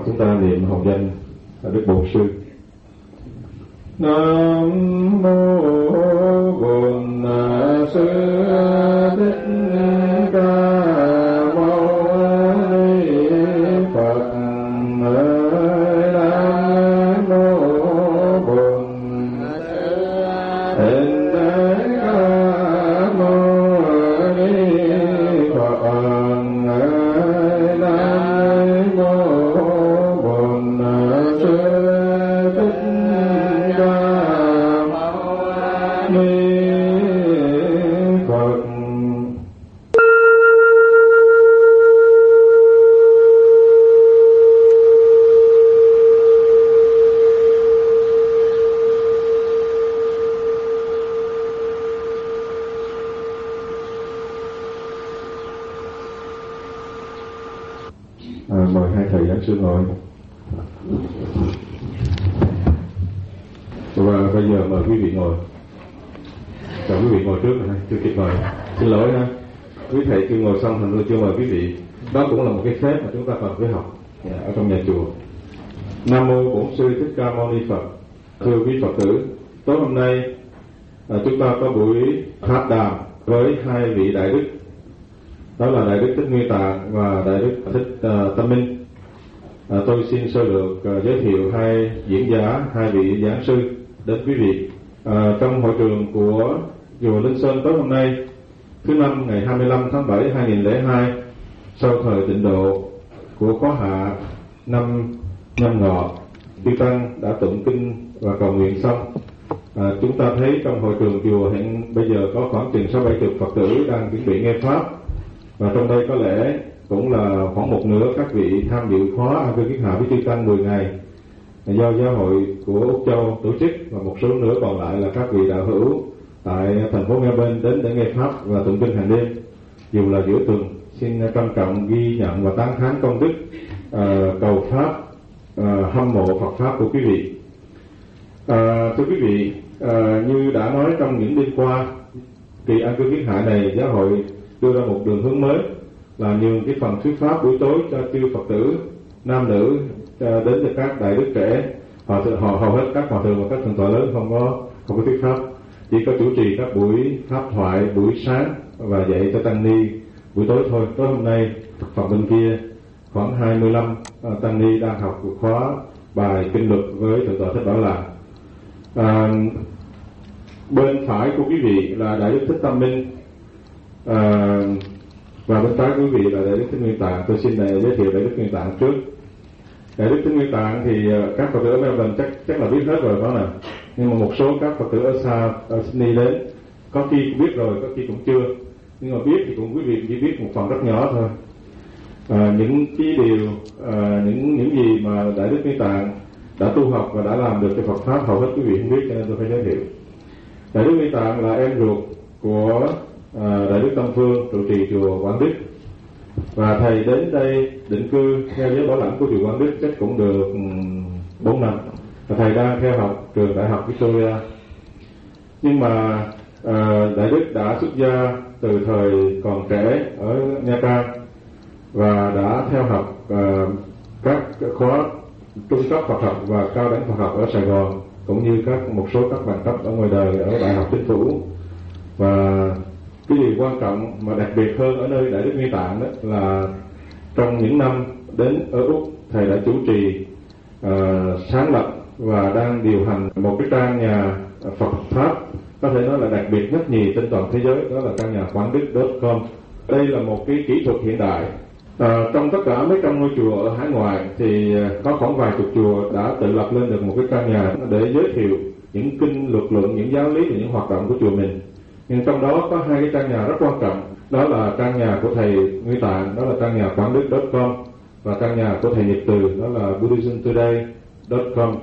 chúng ta niệm hồng danh Đức Bổn Sư. Nam mô Bổn Sư Thích Ca Mâu Ni Phật. Nam mô Bổn Sư Thích Ca Mâu Ni Phật. Nam mô Bổn Sư Thích Ca Mâu Ni Phật. Mời hai thầy giảng sư ngồi. Và bây giờ mời quý vị ngồi. Chào quý vị ngồi trước rồi, chưa kịp ngồi. Xin lỗi ha. Quý thầy chưa ngồi xong thành tôi chưa mời quý vị. Đó cũng là một cái phép mà chúng ta cần phải học ở trong nhà chùa. Nam mô Bổn Sư Thích Ca Mâu Ni Phật. Thưa quý Phật tử, tối hôm nay chúng ta có buổi pháp đàm với hai vị đại đức. Đó là Đại Đức Thích Nguyên Tạng và Đại Đức Thích Tâm Minh. Tôi xin sơ lược giới thiệu hai diễn giả, hai vị giảng sư đến quý vị. Trong hội trường của chùa Linh Sơn tối hôm nay, thứ năm ngày 25 tháng 7 2002, sau thời tịnh độ của Khóa Hạ năm Nhâm Ngọ, chư tăng đã tụng kinh và cầu nguyện xong. Chúng ta thấy trong hội trường chùa hiện bây giờ có khoảng chừng 60-70 Phật tử đang chuẩn bị nghe pháp. Và trong đây có lẽ cũng là khoảng một nửa các vị tham dự khóa An Cư Kiết Hạ với chư tăng 10 ngày do giáo hội của Úc Châu tổ chức, và một số nữa còn lại là các vị đạo hữu tại thành phố Melbourne đến để nghe pháp và tụng kinh hàng đêm dù là giữa tuần. Xin trân trọng ghi nhận và tán thán công đức cầu pháp, hâm mộ Phật pháp của quý vị. Thưa quý vị, như đã nói trong những đêm qua, kỳ An Cư Kiết Hạ này giáo hội đưa ra một đường hướng mới là nhường cái phần thuyết pháp buổi tối cho chư Phật tử nam nữ đến từ các đại đức trẻ. Họ hầu hết các hòa thượng và các thượng tọa lớn không có thuyết pháp, chỉ có chủ trì các buổi pháp thoại buổi sáng và dạy cho tăng ni buổi tối thôi. Tối hôm nay phần bên kia khoảng 25 tăng ni đang học cuộc khóa bài kinh luật với thượng tọa Thích Bảo Lạc. Bên phải của quý vị là Đại Đức Thích Tâm Minh, và bên trái quý vị là Đại Đức Thích Nguyên Tạng. Tôi xin giới thiệu Đại Đức Nguyên Tạng trước. Đại Đức Thích Nguyên Tạng thì các Phật tử ở Melbourne chắc là biết hết rồi đó nè, nhưng mà một số các Phật tử ở xa ở Sydney đến có khi cũng biết rồi, có khi cũng chưa, nhưng mà biết thì cũng quý vị chỉ biết một phần rất nhỏ thôi. Những cái điều những gì mà Đại Đức Nguyên Tạng đã tu học và đã làm được cho Phật pháp hầu hết quý vị không biết, cho nên tôi phải giới thiệu. Đại Đức Nguyên Tạng là em ruột của Đại Đức Tâm Phương trụ trì chùa Quảng Đức, và thầy đến đây định cư theo giới bảo lãnh của chùa Quảng Đức chắc cũng được 4 năm, và thầy đang theo học trường Đại học Victoria. Nhưng mà Đại Đức đã xuất gia từ thời còn trẻ ở Nha Trang và đã theo học các khóa trung cấp Phật học và cao đẳng Phật học ở Sài Gòn, cũng như một số các bằng cấp ở ngoài đời ở Đại học Chính phủ. Và cái điều quan trọng mà đặc biệt hơn ở nơi Đại Đức Nguyên Tạng đó là trong những năm đến ở Úc, thầy đã chủ trì sáng lập và đang điều hành một cái trang nhà Phật pháp có thể nói là đặc biệt nhất nhì trên toàn thế giới, đó là trang nhà Quảng Đức.com. Đây là một cái kỹ thuật hiện đại. Trong tất cả mấy trăm ngôi chùa ở hải ngoại thì có khoảng vài chục chùa đã tự lập lên được một cái trang nhà để giới thiệu những kinh luật luận, những giáo lý và những hoạt động của chùa mình. Nhưng trong đó có hai cái trang nhà rất quan trọng, đó là trang nhà của thầy Nguyên Tạng, đó là trang nhà Quảng Đức.com, và trang nhà của thầy Nhật Từ, đó là BuddhismToday.com.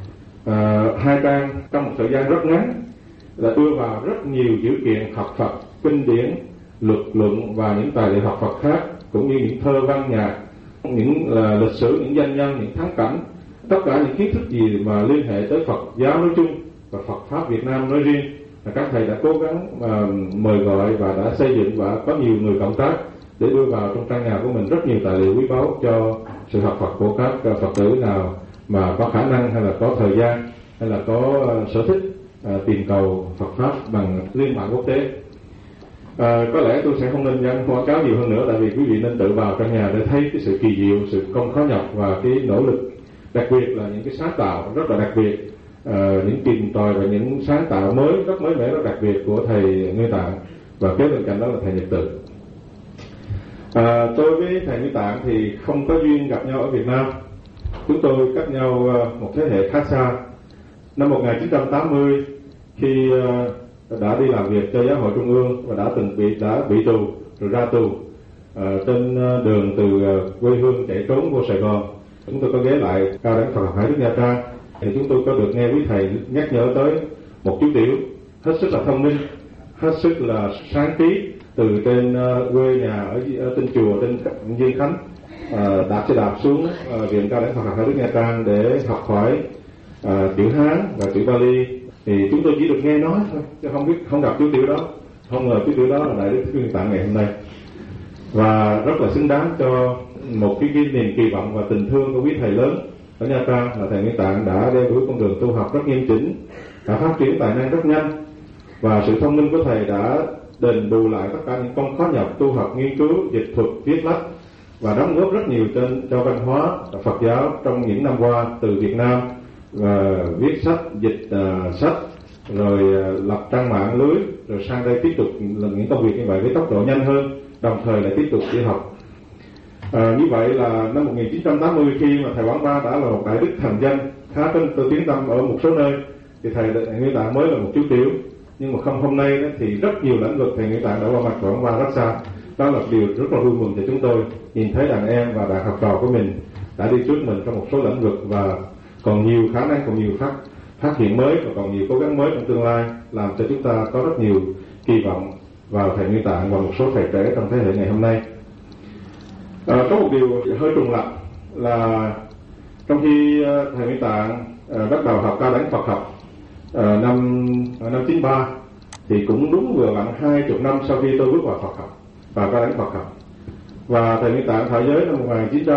Hai trang trong một thời gian rất ngắn là đưa vào rất nhiều dữ kiện học Phật, kinh điển, luật luận và những tài liệu học Phật khác, cũng như những thơ văn nhạc, những lịch sử, những danh nhân, những thắng cảnh, tất cả những kiến thức gì mà liên hệ tới Phật giáo nói chung và Phật pháp Việt Nam nói riêng. Các thầy đã cố gắng mời gọi và đã xây dựng và có nhiều người cộng tác để đưa vào trong trang nhà của mình rất nhiều tài liệu quý báu cho sự học Phật của các Phật tử nào mà có khả năng hay là có thời gian hay là có sở thích tìm cầu Phật pháp bằng liên mạng quốc tế. Có lẽ tôi sẽ không nên quảng cáo nhiều hơn nữa, tại vì quý vị nên tự vào trong nhà để thấy cái sự kỳ diệu, sự không khó nhọc và cái nỗ lực, đặc biệt là những cái sáng tạo rất là đặc biệt, những tìm tòi và những sáng tạo mới, rất mới mẻ, rất đặc biệt của thầy Nguyên Tạng, và kế bên cạnh đó là thầy Nhật Từ. Tôi với thầy Nguyên Tạng thì không có duyên gặp nhau ở Việt Nam. Chúng tôi cách nhau một thế hệ khá xa. Năm 1980, khi đã đi làm việc cho Giáo hội Trung ương và đã bị tù rồi ra tù, trên đường từ quê hương chạy trốn vô Sài Gòn, chúng tôi có ghé lại Cao Đẳng Phật học Hải Đức Nha Trang, thì chúng tôi có được nghe quý thầy nhắc nhở tới một chú tiểu hết sức là thông minh, hết sức là sáng trí, từ trên quê nhà ở trên chùa trên Diên Khánh đạp xe đạp xuống viện Cao Đẳng Phật học Hải Đức Nha Trang để học hỏi chữ Hán và chữ Bali. Thì chúng tôi chỉ được nghe nói thôi, chứ không gặp chú tiểu đó. Không ngờ chú tiểu đó là Đại Đức Nguyên Tạng ngày hôm nay, và rất là xứng đáng cho một cái niềm kỳ vọng và tình thương của quý thầy lớn ở Nha Trang là thầy Nguyên Tạng đã đeo đuổi con đường tu học rất nghiêm chỉnh, đã phát triển tài năng rất nhanh, và sự thông minh của thầy đã đền bù lại tất cả những công khó nhọc tu học, nghiên cứu, dịch thuật, viết lách, và đóng góp rất nhiều cho văn hóa Phật giáo trong những năm qua, từ Việt Nam viết sách, dịch sách, rồi lập trang mạng lưới, rồi sang đây tiếp tục những công việc như vậy với tốc độ nhanh hơn, đồng thời lại tiếp tục đi học. Như vậy là năm 1980, khi mà thầy Quảng Ba đã là một đại đức thành danh khá tên tiếng tăm ở một số nơi, thì thầy Nguyên Tạng mới là một chú tiểu. Nhưng mà không, hôm nay đó, thì rất nhiều lĩnh vực thầy Nguyên Tạng đã qua mặt Quảng Ba rất xa. Đó là điều rất là vui mừng cho chúng tôi, nhìn thấy đàn em và đàn học trò của mình đã đi trước mình trong một số lĩnh vực, và còn nhiều khả năng, còn nhiều phát hiện mới, và còn nhiều cố gắng mới trong tương lai, làm cho chúng ta có rất nhiều kỳ vọng vào thầy Nguyên Tạng và một số thầy trẻ trong thế hệ ngày hôm nay. Có một điều hơi trùng lặp là trong khi thầy Nguyên Tạng bắt đầu học Cao Đẳng Phật học năm 93, thì cũng đúng vừa vặn 20 năm sau khi tôi bước vào Phật học và Cao Đẳng Phật học. Và thầy Nguyên Tạng thọ giới năm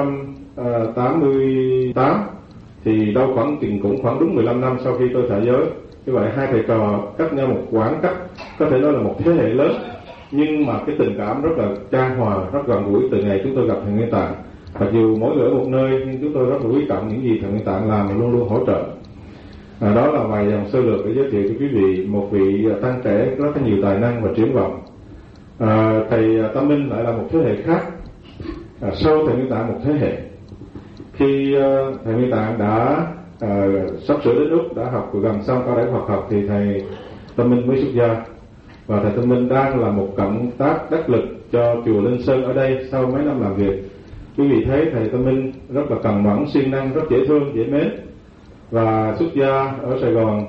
1988, thì đâu cũng khoảng đúng 15 năm sau khi tôi thọ giới. Như vậy hai thầy trò cách nhau một khoảng cách, có thể nói là một thế hệ lớn, nhưng mà cái tình cảm rất là chan hòa, rất gần gũi từ ngày chúng tôi gặp thầy Nguyên Tạng. Mặc dù mỗi người ở một nơi, nhưng chúng tôi rất là quý trọng những gì thầy Nguyên Tạng làm và luôn luôn hỗ trợ. Đó là vài dòng sơ lược để giới thiệu cho quý vị một vị tăng trẻ rất có nhiều tài năng và triển vọng. Thầy Tâm Minh lại là một thế hệ khác, sau thầy Nguyên Tạng một thế hệ. Khi thầy Nguyên Tạng đã sắp sửa đến lúc đã học gần xong Cao Đẳng Phật học, thì thầy Tâm Minh mới xuất gia, và thầy Tâm Minh đang là một cộng tác đắc lực cho chùa Linh Sơn ở đây sau mấy năm làm việc. Quý vị thấy thầy Tâm Minh rất là cần mẫn, siêng năng, rất dễ thương, dễ mến, và xuất gia ở Sài Gòn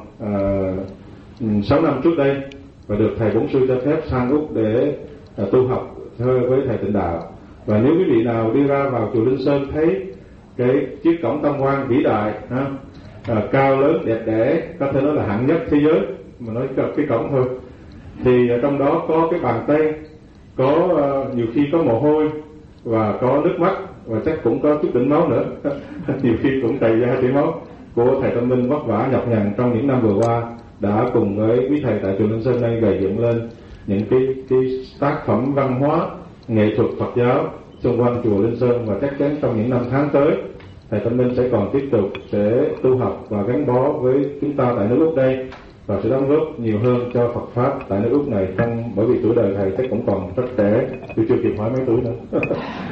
6 năm trước đây, và được thầy bổn sư cho phép sang Úc để tu học với thầy Tịnh Đạo. Và nếu quý vị nào đi ra vào chùa Linh Sơn thấy cái chiếc cổng tam quan vĩ đại, cao lớn đẹp đẽ, có thể nói là hạng nhất thế giới, mà nói cái cổng thôi, thì trong đó có cái bàn tay, có nhiều khi có mồ hôi và có nước mắt, và chắc cũng có chút đỉnh máu nữa nhiều khi cũng chảy ra chảy máu của thầy Tâm Minh vất vả nhọc nhằn trong những năm vừa qua, đã cùng với quý thầy tại chùa Linh Sơn đây gầy dựng lên những cái tác phẩm văn hóa, nghệ thuật Phật giáo xung quanh chùa Linh Sơn. Và chắc chắn trong những năm tháng tới, thầy Tâm Minh sẽ còn tiếp tục sẽ tu học và gắn bó với chúng ta tại nước Úc đây, và sẽ đóng góp nhiều hơn cho Phật pháp tại nước Úc này, bởi vì tuổi đời thầy chắc cũng còn rất trẻ, tôi chưa kịp hỏi mấy tuổi nữa.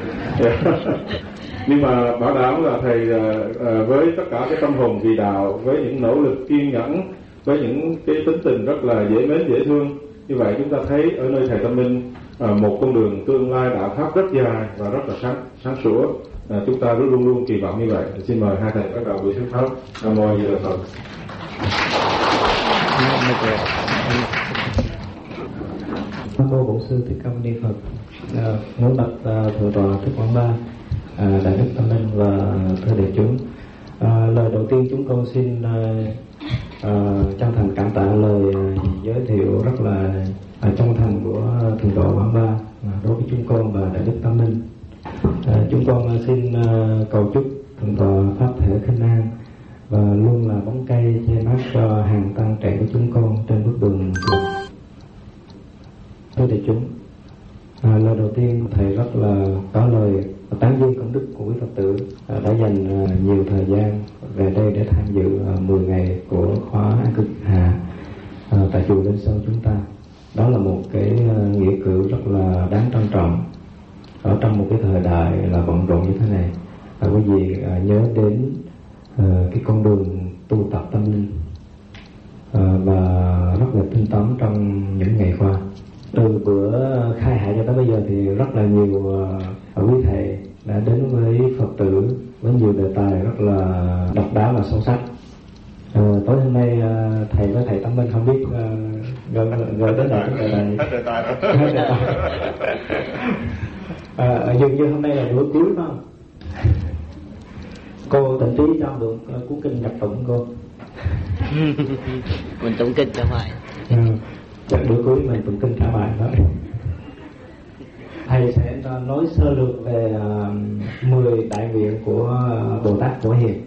Nhưng mà bảo đảm là thầy với tất cả cái tâm hồn vì đạo, với những nỗ lực kiên nhẫn, với những cái tính tình rất là dễ mến dễ thương, như vậy chúng ta thấy ở nơi thầy Tâm Minh một con đường tương lai đạo pháp rất dài và rất là sáng sủa. Chúng ta luôn luôn kỳ vọng như vậy. Xin mời hai thầy bắt đầu buổi thuyết pháp. Nam mô A Di Đà Phật. Nam mô Bổn Sư Thích Ca Mâu Ni Phật. Ngưỡng bạch thượng tọa Thích Quảng Ba, đại đức Tâm Minh và thưa đại chúng. Lời đầu tiên chúng con xin chân thành cảm tạ lời giới thiệu rất là chân thành của thượng tọa Quảng Ba đối với chúng con và đại đức Tâm Minh. Chúng con xin cầu chúc Thượng tọa pháp thể khinh an và luôn là bóng cây che mát cho hàng tăng trẻ của chúng con trên bước đường. Thưa đại chúng, lời đầu tiên thầy rất là có lời tán dương công đức của quý Phật tử đã dành nhiều thời gian về đây để tham dự 10 ngày của khóa An Cư Hà tại chùa Linh Sơn chúng ta. Đó là một cái nghĩa cử rất là đáng trân trọng ở trong một cái thời đại là bận rộn như thế này. Quý vị nhớ đến cái con đường tu tập tâm linh và rất là tinh tấn trong những ngày qua. Từ bữa khai hạ cho tới bây giờ thì rất là nhiều quý thầy đã đến với Phật tử với nhiều đề tài rất là độc đáo và sâu sắc. Tối hôm nay thầy với thầy Tâm Minh không biết gợi đến là cái đề tài gì. Hết đề tài. Dường như hôm nay là bữa cuối phải không? Cô tịnh trí cho được cuốn kinh nhập tụng cô. Mình tụng kinh cho phải. Chắc bữa cuối mình tụng kinh trả bài đó. Thầy sẽ nói sơ lược về 10 đại nguyện của Bồ Tát Phổ Hiền.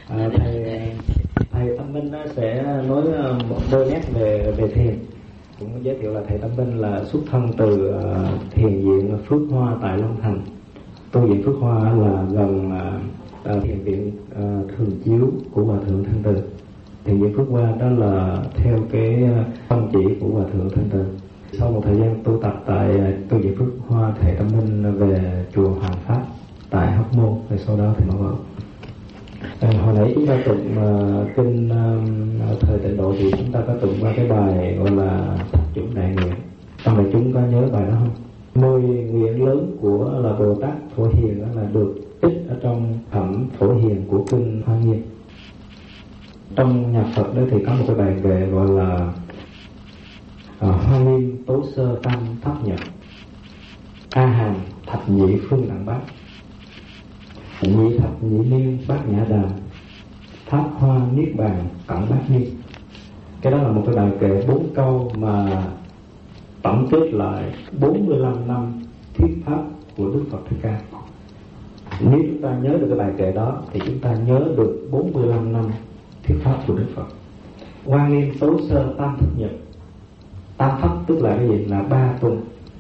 Thầy Tâm Minh sẽ nói một đôi nét về thiền. Cũng giới thiệu là thầy Tâm Minh là xuất thân từ thiền viện Phước Hoa tại Long Thành. Tu viện Phước Hoa là gần thiền viện Thường Chiếu của Hòa Thượng Thanh Từ. Thiền viện Phước Hoa đó là theo cái phân chỉ của Hòa Thượng Thanh Từ. Sau một thời gian tu tập tại tu viện Phước Hoa, thầy Tâm Minh về chùa Hoàng Pháp tại Hóc Môn, rồi sau đó thì mở vợ. Hồi nãy chúng ta tụng kinh thời Tịnh Độ thì chúng ta có tụng qua cái bài gọi là Thập Chủng Đại Nguyện. Trong đại chúng có nhớ bài đó không? 10 nguyện lớn của là Bồ Tát Phổ Hiền đó là được tích ở trong phẩm Phổ Hiền của kinh Hoa Nghiêm. Trong nhà Phật đó thì có một cái bài về gọi là Hoa Nghiêm Tố Sơ Tam Thất Nhật, A Hàm Thập Nhị Phương Đẳng Bát, Nhị Thập Nhị Niên Bát Nhã Đàm, Pháp Hoa Niết Bàn Cẩn Bát Niên. Cái đó là một cái bài kệ 4 câu mà tổng kết lại 45 năm thuyết pháp của Đức Phật Thích Ca. Nếu chúng ta nhớ được cái bài kệ đó thì chúng ta nhớ được 45 năm thuyết pháp của Đức Phật. Hoa Nghiêm Tố Sơ Tam Thất Nhật. Tam Thất tức là cái gì? Là 3 tuần.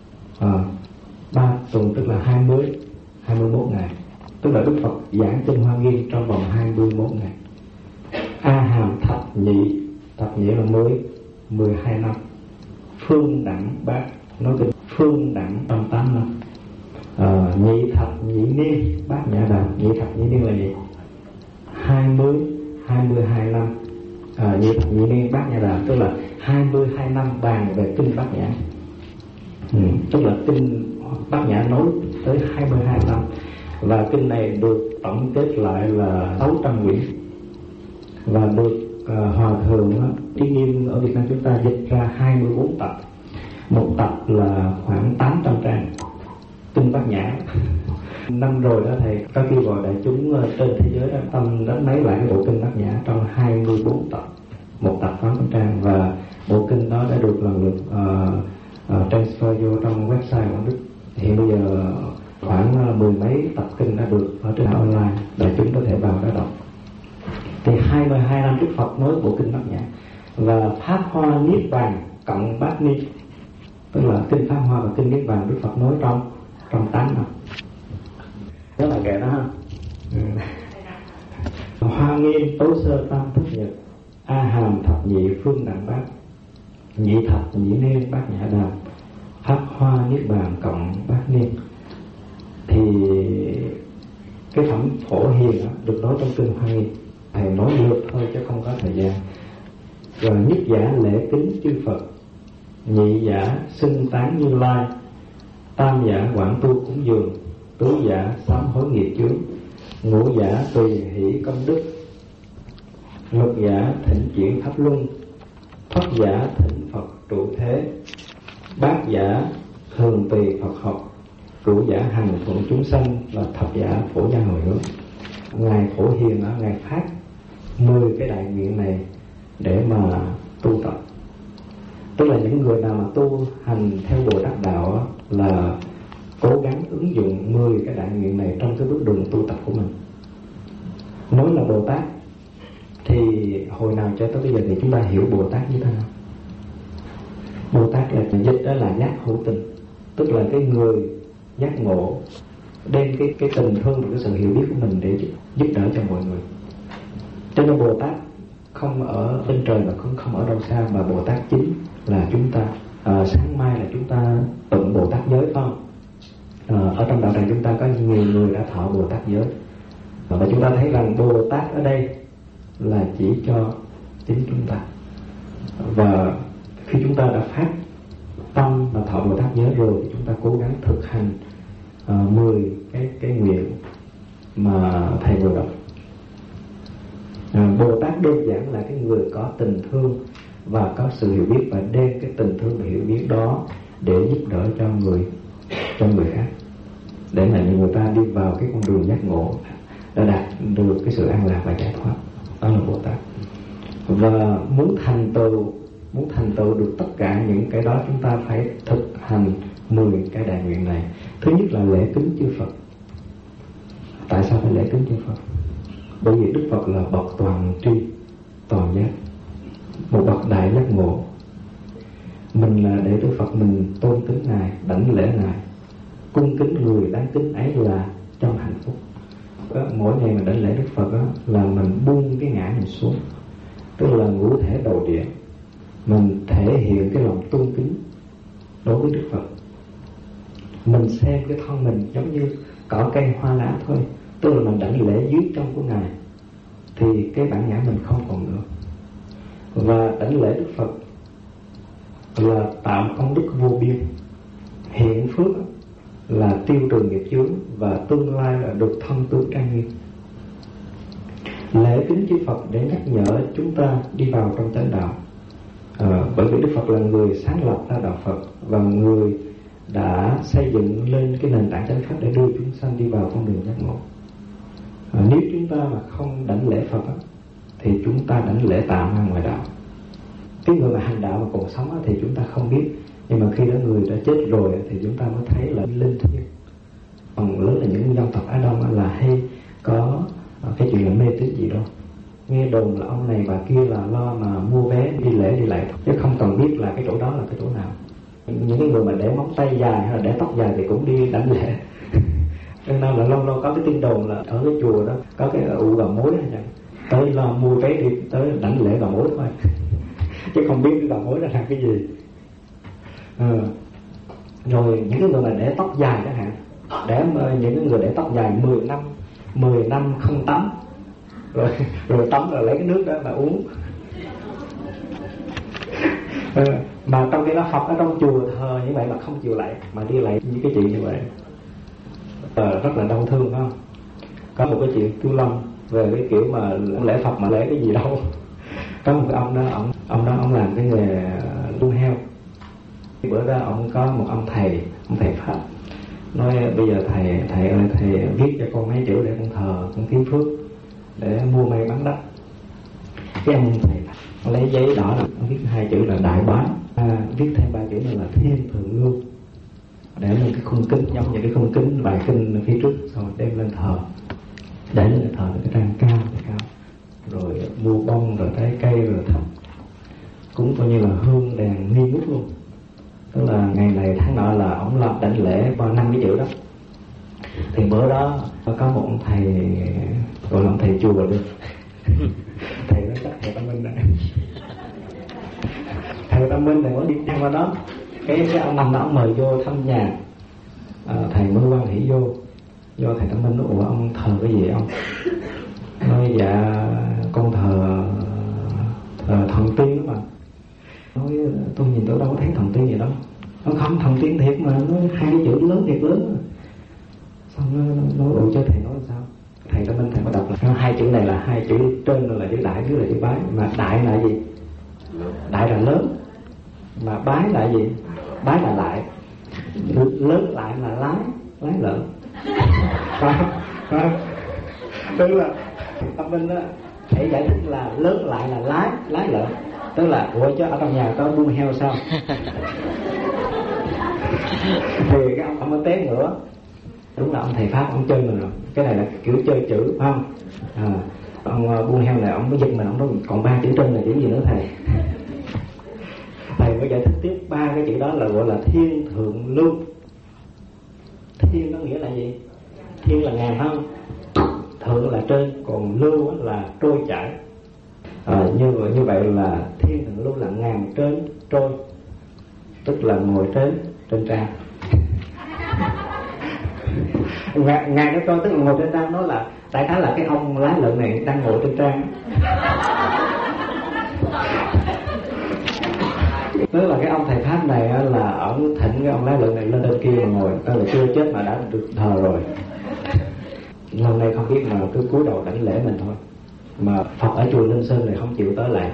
3 tuần tức là 21 ngày. Tức là Đức Phật giảng kinh Hoa Nghiêm trong vòng 21 ngày. A Hàm Thập Nhị là mới 12 năm. Phương Đẳng Bát, nói từ Phương Đẳng trong 8 năm. Nhị Thập Nhị Niên Bát Nhã Đàm. Nhị Thập Nhị Niên là gì? 22 năm. Nhị Thập Nhị Niên Bát Nhã Đàm tức là 22 năm bàn về kinh Bát Nhã. Tức là kinh Bát Nhã nói tới 22 năm. Và kinh này được tổng kết lại là 600 quyển và được Hòa Thượng Trí Nghiêm ở Việt Nam chúng ta dịch ra 24 tập. Một tập là khoảng 800 trang kinh Bát Nhã. Năm rồi đó thầy có kêu gọi đại chúng trên thế giới đã tâm đến lấy lại cái bộ kinh Bát Nhã trong 24 tập, một tập 800 trang, và bộ kinh đó đã được lần lượt transfer vô trong website của Đức. Hiện bây giờ khoảng 10 mấy tập kinh đã được ở trên online, đại chúng có thể vào đó đọc. Thì 22 năm Đức Phật nói bộ kinh Bát Nhã. Và Pháp Hoa Niết Bàn Cộng Bát Niên, tức là kinh Pháp Hoa và kinh Niết Bàn Đức Phật nói trong 8 năm. Đó là kệ đó ha. Hoa Nghiêm Tố Sơ Tam Thất Nhật, A Hàm Thập Nhị Phương Đẳng Bát, Nhị Thập Nhị Niên Bát Nhã Đàm, Pháp Hoa Niết Bàn Cộng Bát Niên. Thì cái phẩm Phổ Hiền đó, được nói trong kinh Hoa Nghiêm. Thầy nói lượt thôi chứ không có thời gian. Rồi nhất giả lễ kính chư Phật, nhị giả xưng tán Như Lai, tam giả quảng tu cúng dường, tứ giả sám hối nghiệp chướng, ngũ giả tùy hỷ công đức, lục giả thịnh chuyển thấp luân, thất giả thịnh Phật trụ thế, bát giả thường tùy Phật học, cửu giả hằng thuận chúng sanh, và thập giả phổ gia hồi hướng. Ngài Phổ Hiền Ngài phát 10 cái đại nguyện này để mà tu tập. Tức là những người nào mà tu hành theo Bồ Tát đạo là cố gắng ứng dụng 10 cái đại nguyện này trong cái bước đường tu tập của mình. Nói là Bồ Tát thì hồi nào cho tới bây giờ thì chúng ta hiểu Bồ Tát như thế nào? Bồ Tát là dịch đó là giác hữu tình, tức là cái người giác ngộ, đem cái tình thương và cái sự hiểu biết của mình để giúp đỡ cho mọi người. Cho nên Bồ Tát không ở bên trời mà không ở đâu xa, mà Bồ Tát chính là chúng ta. Sáng mai là chúng ta tụng Bồ Tát giới, phải không? Ở trong đạo tràng chúng ta có nhiều người đã thọ Bồ Tát giới, và chúng ta thấy rằng Bồ Tát ở đây là chỉ cho chính chúng ta. Và khi chúng ta đã phát tâm và thọ Bồ Tát giới rồi thì chúng ta cố gắng thực hành 10 cái nguyện mà thầy vừa đọc. Bồ Tát đơn giản là cái người có tình thương và có sự hiểu biết, và đem cái tình thương và hiểu biết đó để giúp đỡ cho người khác, để mà người ta đi vào cái con đường giác ngộ, đã đạt được cái sự an lạc và giải thoát. Đó là Bồ Tát. Và muốn thành tựu được tất cả những cái đó, chúng ta phải thực hành 10 cái đại nguyện này. Thứ nhất là lễ kính chư Phật. Tại sao phải lễ kính chư Phật? Bởi vì Đức Phật là bậc toàn tri, toàn giác, một bậc đại giác ngộ. Mình là đệ tử Phật, mình tôn kính Ngài, đảnh lễ Ngài, cung kính người đáng kính ấy là trong hạnh phúc. Mỗi ngày mình đảnh lễ Đức Phật đó, là mình buông cái ngã mình xuống, tức là ngũ thể đầu địa, mình thể hiện cái lòng tôn kính đối với Đức Phật. Mình xem cái thân mình giống như cỏ cây hoa lá thôi, tức là mình đảnh lễ dưới chân của Ngài thì cái bản ngã mình không còn nữa. Và đảnh lễ Đức Phật là tạo công đức vô biên, hiện phước là tiêu trừ nghiệp chướng, và tương lai là được thân tướng trang nghiêm. Lễ kính chư Phật để nhắc nhở chúng ta đi vào trong chánh đạo. Bởi vì Đức Phật là người sáng lập ra đạo Phật, và người đã xây dựng lên cái nền tảng chánh pháp để đưa chúng sanh đi vào con đường giác ngộ. Nếu chúng ta mà không đảnh lễ Phật thì chúng ta đảnh lễ tạm ra ngoài đạo. Cái người mà hành đạo mà còn sống thì chúng ta không biết, nhưng mà khi đó người đã chết rồi thì chúng ta mới thấy là linh thiêng. Phần lớn là những dân tộc Á Đông là hay có cái chuyện là mê tín gì đâu, nghe đồn là ông này bà kia là lo mà mua vé đi lễ đi lại, chứ không cần biết là cái chỗ đó là cái chỗ nào. Những cái người mà để móng tay dài hay là để tóc dài thì cũng đi đảnh lễ. Nên là lâu lâu có cái tin đồn là ở cái chùa đó có cái ụ gà mối đó, tới lo mua vé đi tới đảnh lễ gà mối thôi, chứ không biết cái gà mối là cái gì. Rồi những cái người mà để tóc dài chẳng hạn, để những cái người để tóc dài 10 năm không tắm, rồi tắm rồi lấy cái nước đó mà uống. Mà trong cái đó Phật ở trong chùa thờ như vậy mà không chịu lạy, mà đi lạy những cái chuyện như vậy, rất là đau thương, phải không? Có một cái chuyện Chú Lâm về cái kiểu mà lễ Phật mà lễ cái gì đâu. Có một cái ông đó, ông làm cái nghề nuôi heo. Bữa đó ông có một ông thầy Pháp nói bây giờ thầy ơi, thầy viết cho con mấy chữ để con thờ, con kiếm phước để mua may bán đất. Cái ông thầy lấy giấy đỏ, ông viết 2 chữ là đại bá, viết thêm 3 chữ này là thiên thượng lưu, để lên cái khung kính giống như cái khung kính bài kinh phía trước, rồi đem lên thờ, để lên thờ cái trang cao, rồi mua bông rồi trái cây rồi thắp, cũng coi như là hương đèn nghi ngút luôn. Tức là ngày này tháng nọ là ông làm đảnh lễ vào 5 cái chữ đó. Thì bữa đó có một ông thầy gọi là ông thầy chùa được. Thầy nói chắc thầy Tâm Minh này. Thầy Tâm Minh thầy mới đi ăn qua đó. Cái ông nằm đó ông mời vô thăm nhà. Thầy mới quan hỷ vô thầy Tâm Minh nói ủa ông thờ cái gì ông? Nói dạ con thờ thần tiên đó mà. Nói tôi nhìn tôi đâu có thấy thần tiên gì đâu. Nó không, thần tiên thiệt mà, nó 2 cái chữ lớn thiệt lớn. Xong nó nói cho thầy nói làm sao? Thầy Tâm Minh thầy có đọc là 2 chữ này là 2 chữ trên là chữ đại, dưới là chữ bái. Mà đại là gì? Đại là lớn. Mà bái là gì? Bái là lại. Lớn lại là lái lợn. Tức là Tâm Minh đó thầy giải thích là lớn lại là lái lợn. Tức là ủa chứ ở trong nhà có buôn heo sao? Thì cái ông mới té nữa. Đúng là ông thầy Pháp ông chơi mình rồi. Cái này là kiểu chơi chữ phải không? Ông buôn heo này ông mới giật mình, ông nói còn 3 chữ trên là chữ gì nữa thầy? Thầy mới giải thích tiếp 3 cái chữ đó là gọi là thiên thượng lưu. Thiên có nghĩa là gì? Thiên là ngàn không? Thượng là trên, còn lưu là trôi chảy. Như vậy là thiên thượng lưu là ngàn trên trôi, tức là ngồi trên trang. Ngàn cái trôi tức là ngồi trên trang, đó là đại khái là cái ông lái lợn này đang ngồi trên trang. Tức là cái ông thầy Pháp này là ông thỉnh cái ông lái lợn này lên trên kia mà ngồi, đó là chưa chết mà đã được thờ rồi. Lâu nay không biết mà cứ cúi đầu đảnh lễ mình thôi. Mà Phật ở chùa Linh Sơn này không chịu tới lại.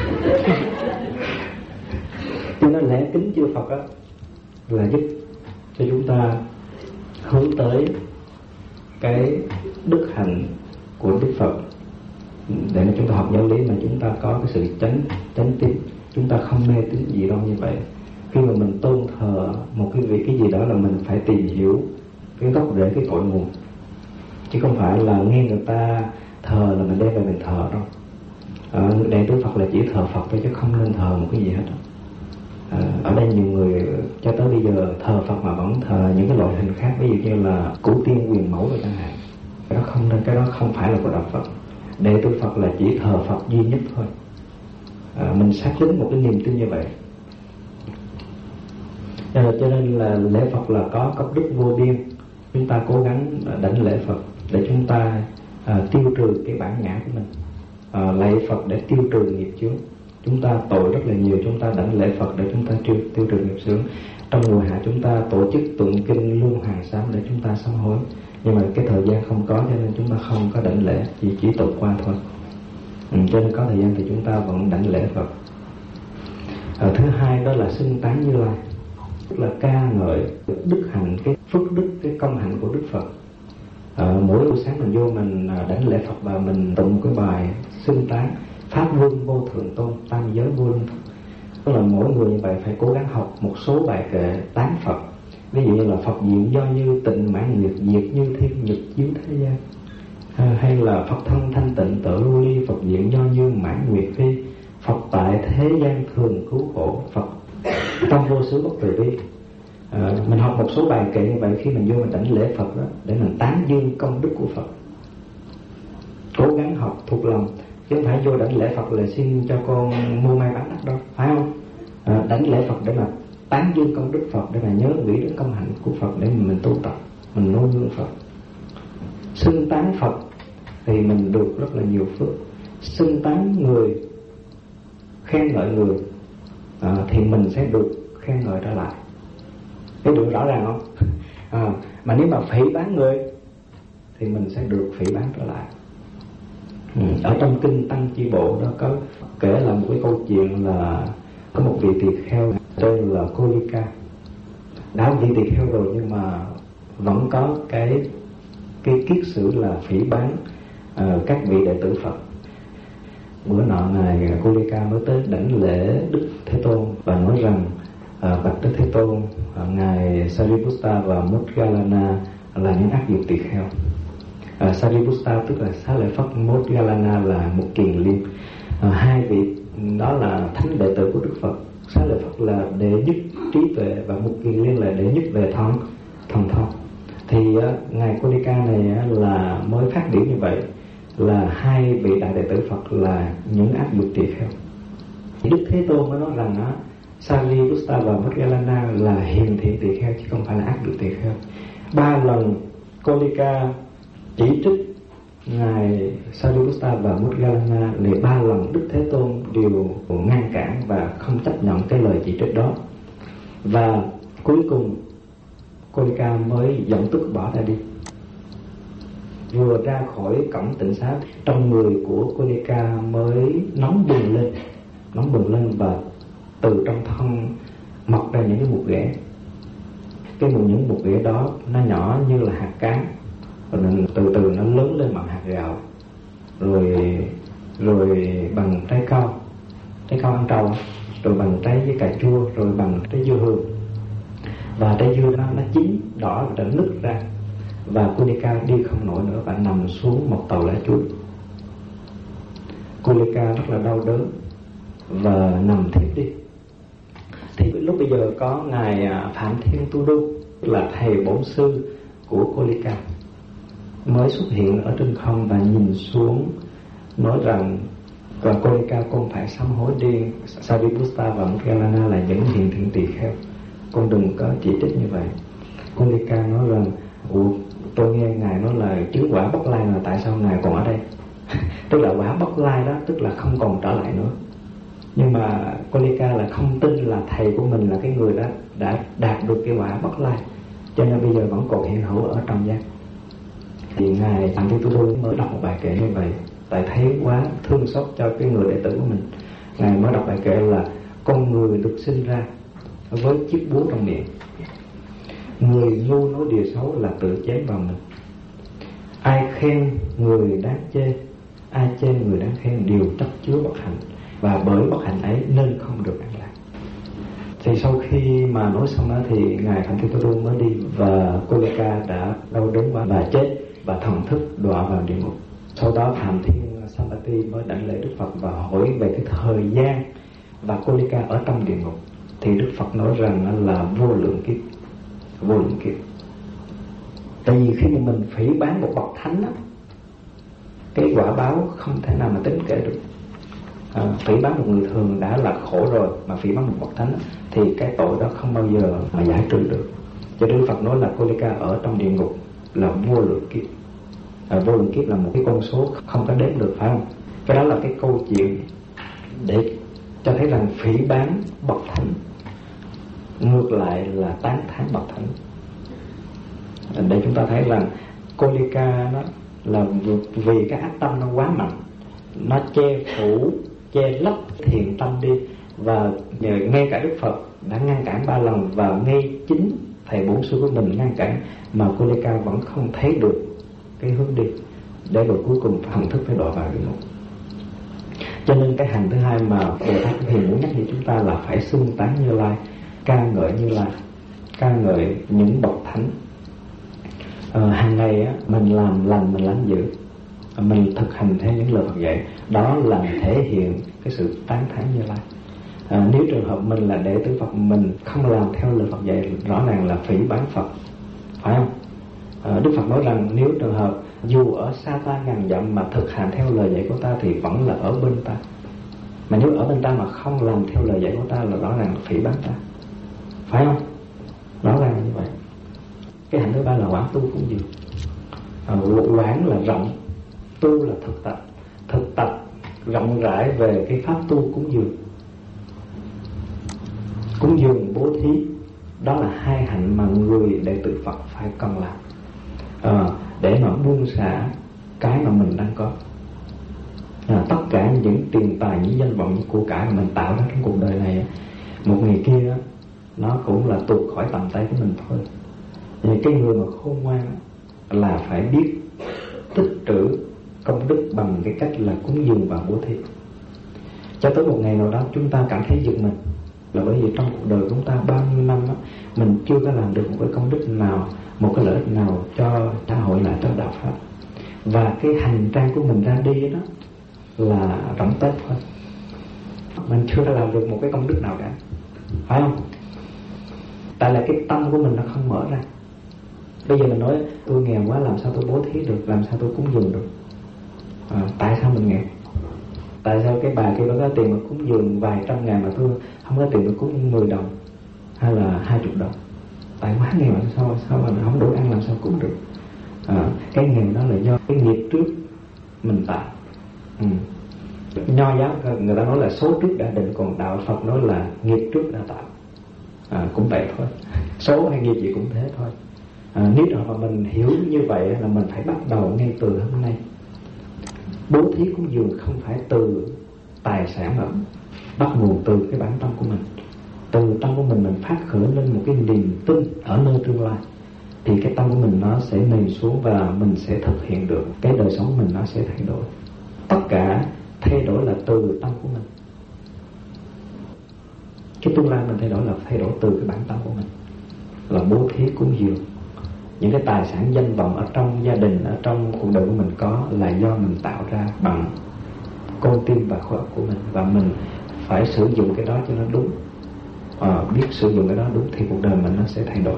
Cho nên lễ kính chư Phật là giúp cho chúng ta hướng tới cái đức hạnh của Đức Phật, để mà chúng ta học giáo lý mà chúng ta có cái sự chánh tín, chúng ta không mê tín gì đâu. Như vậy khi mà mình tôn thờ một cái gì đó là mình phải tìm hiểu cái gốc rễ, cái cội nguồn, chứ không phải là nghe người ta thờ là mình đem về mình thờ đâu. Đây Đức Phật là chỉ thờ Phật thôi chứ không nên thờ một cái gì hết. Ở đây nhiều người cho tới bây giờ thờ Phật mà vẫn thờ những cái loại hình khác, ví dụ như là cửu tiên quyền mẫu rồi chẳng hạn. Cái đó không nên, cái đó không phải là của đạo Phật. Đệ tử Phật là chỉ thờ Phật duy nhất thôi. Mình xác lính một cái niềm tin như vậy. Cho nên là lễ Phật là có công đức vô biên. Chúng ta cố gắng đảnh lễ Phật để chúng ta tiêu trừ cái bản ngã của mình. Lạy Phật để tiêu trừ nghiệp chướng. Chúng ta tội rất là nhiều, chúng ta đảnh lễ Phật để chúng ta tiêu trừ nghiệp chướng. Trong mùa hạ chúng ta tổ chức tụng kinh luân hoàng sám để chúng ta sám hối. Nhưng mà cái thời gian không có cho nên chúng ta không có đảnh lễ, chỉ tụng qua thôi. Cho nên có thời gian thì chúng ta vẫn đảnh lễ Phật. Thứ hai đó là xưng tán Như Lai, tức là ca ngợi đức hạnh, cái phước đức, cái công hạnh của Đức Phật. Mỗi buổi sáng mình vô mình đảnh lễ Phật và mình tụng cái bài xưng tán Pháp Vương Vô Thượng Tôn, Tam Giới Vô Lương Thực. Tức là mỗi người như vậy phải cố gắng học một số bài kệ tán Phật. Ví dụ như là Phật diệu do như tịnh mãn nguyệt, diệt như thiên nhật chiếu thế gian. Hay là Phật thân thanh tịnh tự lưu ly, Phật diệu do như mãn nguyệt phi, Phật tại thế gian thường cứu khổ, Phật trong vô xứ bất từ bi. Mình học một số bài kệ như vậy khi mình vô mình đảnh lễ Phật đó, để mình tán dương công đức của Phật. Cố gắng học thuộc lòng, chứ không phải vô đảnh lễ Phật là xin cho con mua may bán đắt đâu, phải không? Đảnh lễ Phật để mà tán dương công đức Phật, để mà nhớ nghĩ đến công hạnh của Phật, để mình tu tập, mình noi gương Phật. Xưng tán Phật thì mình được rất là nhiều phước. Xưng tán người, khen ngợi người, thì mình sẽ được khen ngợi trở lại. Cái điều rõ ràng không? Mà nếu mà phỉ báng người thì mình sẽ được phỉ báng trở lại. Ở trong kinh Tăng Chi Bộ đó có kể là một cái câu chuyện là có một vị tỳ kheo tên là Kolika, đã vị tỳ kheo rồi nhưng mà vẫn có cái kiết sử là phỉ báng các vị đệ tử Phật. Bữa nọ ngài Kolika mới tới đảnh lễ Đức Thế Tôn và nói rằng bạch Đức Thế Tôn, ngài Sariputta và Moggallana là những ác dục tỳ kheo. Sariputta tức là Xá Lợi Phất, Moggallana là một kiền liên. Hai vị đó là thánh đệ tử của Đức Phật. Xá Lợi Phất là đệ nhất trí tuệ và một kiền liên là đệ nhất về thần thông. Thì ngài Kolika này là mới phát biểu như vậy, là hai vị đại đệ tử Phật là những ác dục tỳ kheo. Đức Thế Tôn mới nói rằng Sariputta và Moggallana là hiền thiện tỳ kheo chứ không phải là ác dục tỳ kheo. 3 lần Kolika chỉ trích ngài Sariputta và Moggallana, thì 3 lần Đức Thế Tôn đều ngăn cản và không chấp nhận cái lời chỉ trích đó. Và cuối cùng Kolika mới giận tức bỏ ra đi. Vừa ra khỏi cổng tịnh xá, trong người của Kolika mới nóng bừng lên và từ trong thân mọc ra những cái mụn ghẻ. Những mụn ghẻ đó nó nhỏ như là hạt cám, rồi từ từ nó lớn lên bằng hạt gạo, rồi bằng trái cao ăn trầu, rồi bằng trái với cà chua, rồi bằng trái dưa hương. và trái dưa nó chín đỏ và đã nứt ra, và Kulika đi không nổi nữa và nằm xuống một tàu lá chuối. Kulika rất là đau đớn và nằm thiếp đi. Thì lúc bây giờ có ngài Phạm Thiên Tu Đu là thầy bổn sư của Kulika mới xuất hiện ở trên không và nhìn xuống nói rằng Kulika, con phải sám hối đi. Sariputta và Moggallana là những hiền thiện tỳ kheo, con đừng có chỉ trích như vậy. Kulika nói rằng tôi nghe ngài nói là chứng quả Bất Lai, là tại sao ngài còn ở đây? Tức là quả Bất Lai đó, tức là không còn trở lại nữa. Nhưng mà Kulika là không tin là thầy của mình là cái người đó đã đạt được cái quả Bất Lai, cho nên bây giờ vẫn còn hiện hữu ở trần gian. Thì ngài Phạm Thiên Tu Đu mới đọc một bài kệ như vậy, tại thấy quá thương xót cho cái người đệ tử của mình. Ngài mới đọc bài kệ là: con người được sinh ra với chiếc búa trong miệng, người ngu nói điều xấu là tự chém vào mình. Ai khen người đáng chê, ai chê người đáng khen đều chất chứa bất hạnh, và bởi bất hạnh ấy nên không được an lạc. Thì sau khi mà nói xong đó thì ngài Phạm Thiên Tu Đu mới đi, và Kulika đã đau đớn và chết, và thần thức đọa vào địa ngục. Sau đó Phạm Thiên Sampati mới đảnh lễ Đức Phật và hỏi về cái thời gian và Kulika ở trong địa ngục. Thì Đức Phật nói rằng là vô lượng kiếp, vô lượng kiếp. Tại vì khi mà mình phỉ báng một bậc thánh á, cái quả báo không thể nào mà tính kể được. Phỉ báng một người thường đã là khổ rồi, mà phỉ báng một bậc thánh á, thì cái tội đó không bao giờ mà giải trừ được. Cho Đức Phật nói là Kulika ở trong địa ngục là vô lượng kiếp. Vô lượng kiếp là một cái con số không có đếm được, phải không? Cái đó là cái câu chuyện để cho thấy rằng phỉ báng bậc thánh ngược lại là tán thán bậc thánh. Để chúng ta thấy rằng Kulika đó là vì cái ác tâm nó quá mạnh, nó che phủ, che lấp thiện tâm đi, và ngay cả Đức Phật đã ngăn cản 3 lần, và ngay chính thầy bổn sư của mình ngăn cản, mà Kulika vẫn không thấy được cái hướng đi, để rồi cuối cùng thần thức phải đọa vào địa ngục. Cho nên cái hành thứ hai mà Bồ Tát Hiền muốn nhắc nhở chúng ta là phải xưng tán Như Lai, ca ngợi Như Lai, ca ngợi những bậc thánh. Hàng ngày á, mình làm lành, mình làm dữ, mình thực hành theo những lời Phật dạy, đó là thể hiện cái sự tán thán Như Lai. Nếu trường hợp mình là đệ tử Phật, mình không làm theo lời Phật dạy, rõ ràng là phỉ báng Phật, phải không? Đức Phật nói rằng nếu trường hợp dù ở xa ta ngàn dặm mà thực hành theo lời dạy của ta thì vẫn là ở bên ta. Mà nếu ở bên ta mà không làm theo lời dạy của ta là rõ ràng là phỉ báng ta, phải không? Rõ ràng là như vậy. Cái hạnh thứ ba là quán tu cúng dường. Quán là rộng, tu là thực tập. Thực tập rộng rãi về cái pháp tu cúng dường. Cúng dường, bố thí, đó là hai hạnh mà người đệ tử Phật phải cần làm, để mà buông xả cái mà mình đang có. Tất cả những tiền tài, những danh vọng, những của cải mà mình tạo ra trong cuộc đời này, một ngày kia nó cũng là tuột khỏi tầm tay của mình thôi. Vì cái người mà khôn ngoan là phải biết tích trữ công đức bằng cái cách là cúng dường và bố thí. Cho tới một ngày nào đó chúng ta cảm thấy giật mình, là bởi vì trong cuộc đời của chúng ta bao nhiêu năm đó, mình chưa có làm được một cái công đức nào, một cái lợi ích nào cho xã hội, là cho đạo pháp. Và cái hành trang của mình ra đi đó là rỗng tết thôi, mình chưa có làm được một cái công đức nào cả, phải không? Tại là cái tâm của mình nó không mở ra. Bây giờ mình nói tôi nghèo quá, làm sao tôi bố thí được, làm sao tôi cúng dường được? Tại sao mình nghèo? Tại sao cái bà kia có tiền mà cúng dường vài trăm ngàn mà tôi không có tiền mà cúng 10 đồng hay là 20 đồng? Tại quá nghèo, sao mà không đủ ăn, làm sao cúng được? Cái nghèo đó là do cái nghiệp trước mình tạo. Nho giáo người ta nói là số trước đã định, còn đạo Phật nói là nghiệp trước đã tạo. Cũng vậy thôi, số hay nghiệp gì cũng thế thôi. Nếu mà mình hiểu như vậy là mình phải bắt đầu ngay từ hôm nay. Bố thí cúng dường không phải từ tài sản mà bắt nguồn từ cái bản tâm của mình. Từ tâm của mình phát khởi lên một cái niềm tin ở nơi tương lai, thì cái tâm của mình nó sẽ mềm xuống và mình sẽ thực hiện được. Cái đời sống của mình nó sẽ thay đổi. Tất cả thay đổi là từ tâm của mình. Cái tương lai mình thay đổi là thay đổi từ cái bản tâm của mình. thí cúng dường. Những cái tài sản danh vọng ở trong gia đình, ở trong cuộc đời của mình có là do mình tạo ra bằng con tim và khối óc của mình, và mình phải sử dụng cái đó cho nó đúng. Biết sử dụng cái đó đúng thì cuộc đời mình nó sẽ thay đổi.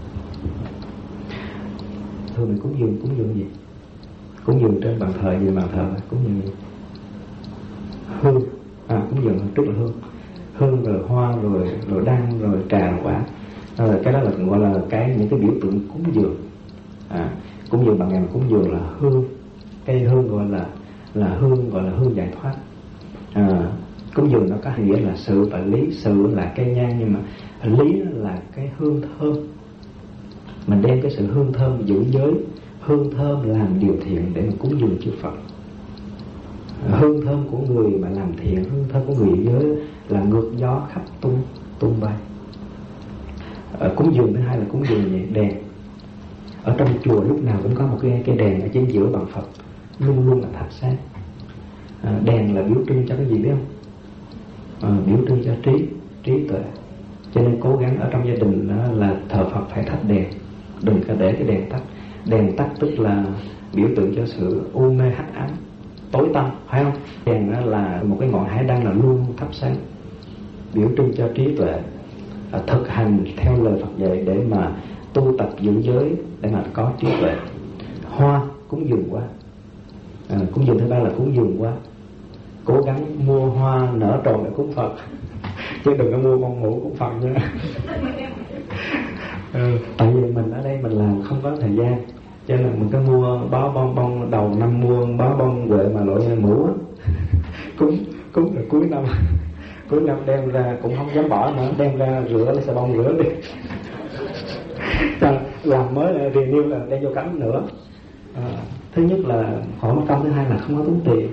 Thường mình cúng dường gì? Cúng dường trên bàn thờ gì? Bàn thờ cúng dường gì? Hương. Cúng dường trước là hương rồi hoa rồi đăng rồi trà quả. Cái đó là gọi là những cái biểu tượng cúng dường. Cúng dường bằng ngày cúng dường là hương. Cây hương gọi là hương, gọi là hương giải thoát. Cúng dường nó có nghĩa là sự và lý. Sự là cây nhang, nhưng mà lý là cái hương thơm. Mình đem cái sự hương thơm giữ giới, hương thơm làm điều thiện để mà cúng dường chư Phật. Hương thơm của người mà làm thiện, hương thơm của người giữ giới là ngược gió khắp tung bay. Cúng dường thứ hai là cúng dường gì? Đèn. Ở trong chùa lúc nào cũng có một cái đèn ở trên giữa bằng Phật, luôn luôn là thắp sáng. Đèn là biểu trưng cho cái gì biết không? Biểu trưng cho trí tuệ. Cho nên cố gắng ở trong gia đình đó là thờ Phật phải thắp đèn, đừng có để cái đèn tắt. Đèn tắt tức là biểu tượng cho sự u mê hắc ám, tối tăm, phải không? Đèn đó là một cái ngọn hải đăng là luôn thắp sáng, biểu trưng cho trí tuệ. Thực hành theo lời Phật dạy để mà tu tập giữ giới, để mà có trí tuệ. Hoa, cúng dường quá. Cúng dường thứ ba là cúng dường quá. Cố gắng mua hoa nở tròn để cúng Phật, chứ đừng có mua con mũ cúng Phật nha. Tại vì mình ở đây mình làm không có thời gian, cho nên mình có mua bó bông đầu năm, mua bó bông huệ mà loại mũ cúng rồi cuối năm đem ra cũng không dám bỏ nữa, đem ra rửa lấy xà bông rửa đi. Làm mới là renew là đem vô cắm nữa. Thứ nhất là khỏi mất công, thứ hai là không có tốn tiền.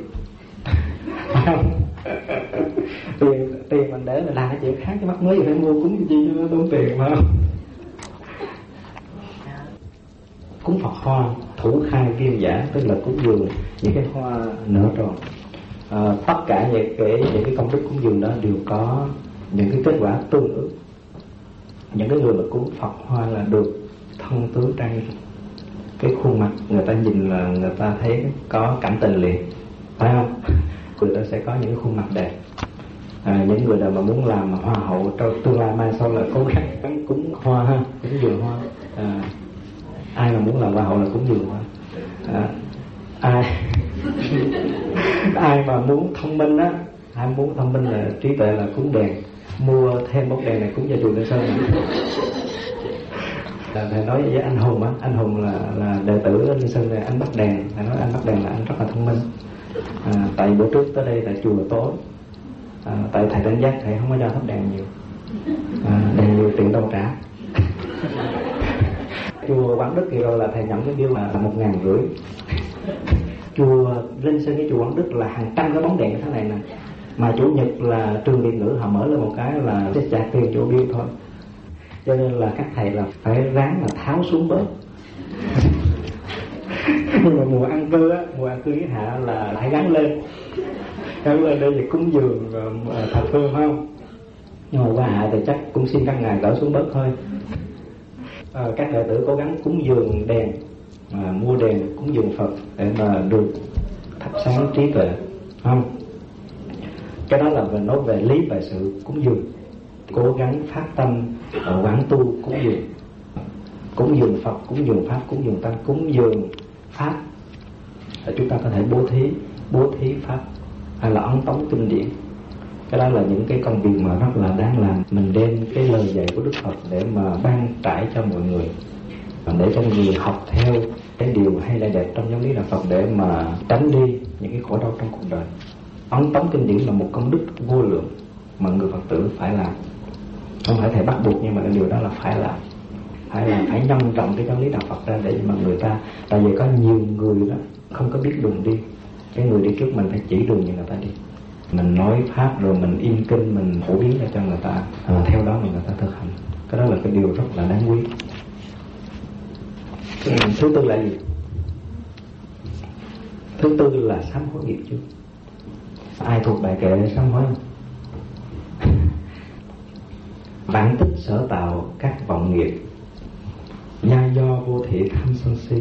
tiền mình để là làm cái chuyện khác, cái mắt mới phải mua cúng chi cho nó tốn tiền mà. Cúng Phật hoa thủ khai viên giả, tức là cúng dường những cái hoa nở tròn. Tất cả những cái công đức cúng dường đó đều có những cái kết quả tương ứng. Những cái người mà cúng Phật hoa là được thân tướng trang, cái khuôn mặt người ta nhìn là người ta thấy có cảm tình liền, phải không? Người ta sẽ có những cái khuôn mặt đẹp. Những người nào mà muốn làm hoa hậu trong tương lai mai sau là cố gắng cúng hoa ha, cúng dường hoa. Ai mà muốn làm hoa hậu là cúng dường hoa. Ai mà muốn thông minh á, ai muốn thông minh là trí tuệ là cúng đèn, mua thêm bóng đèn này cúng cho chùa Tây Sơn này. Thầy nói với anh Hùng á, anh Hùng là đệ tử Linh Sơn này, anh bắt đèn, thầy nói anh bắt đèn là anh rất là thông minh. Tại bữa trước tới đây tại chùa tối, tại thầy đánh giác thầy không có cho thắp đèn nhiều, đèn nhiều tiền đâu trả. Chùa Quảng Đức thì rồi là thầy nhận cái bill là 1.500. Chùa Linh Sơn với chùa Quảng Đức là hàng trăm cái bóng đèn như thế này nè, mà chủ nhật là trường Việt ngữ họ mở lên một cái là sẽ trả tiền chỗ bill thôi. Cho nên là các thầy là phải ráng là tháo xuống bớt. Nhưng mà mùa ăn cư á, mùa ăn cư với hạ là phải gắn lên đây thì cúng dường thập phương, phải không? Nhưng mà qua hạ thì chắc cũng xin các ngài gỡ xuống bớt thôi. Các đệ tử cố gắng cúng dường đèn, mua đèn cúng dường Phật để mà được thắp sáng trí tuệ, không? Cái đó là về nói về lý về sự cúng dường. Cố gắng phát tâm quán tu cúng dường Phật, cúng dường Pháp, cúng dường Tăng, cúng dường Pháp. Chúng ta có thể bố thí Pháp hay là ấn tống kinh điển. Cái đó là những cái công việc mà rất là đáng làm. Mình đem cái lời dạy của Đức Phật để mà ban trải cho mọi người, để cho mọi người học theo cái điều hay là đẹp trong giáo lý đạo Phật để mà tránh đi những cái khổ đau trong cuộc đời. Ấn tống kinh điển là một công đức vô lượng mà người Phật tử phải làm. Không phải thầy bắt buộc, nhưng mà cái điều đó là phải làm, phải nhân rộng cái giáo lý đạo Phật ra để mà người ta, tại vì có nhiều người đó không có biết đường đi, cái người đi trước mình phải chỉ đường cho người ta đi. Mình nói pháp rồi mình in kinh, mình phổ biến ra cho người ta, theo đó mà người ta thực hành. Cái đó là cái điều rất là đáng quý. Thứ tư là gì? Thứ tư là sám hối nghiệp trước. Ai thuộc bài kệ sám hối không? Vạn tích sở tạo các vọng nghiệp, nha do vô thị tham sân si,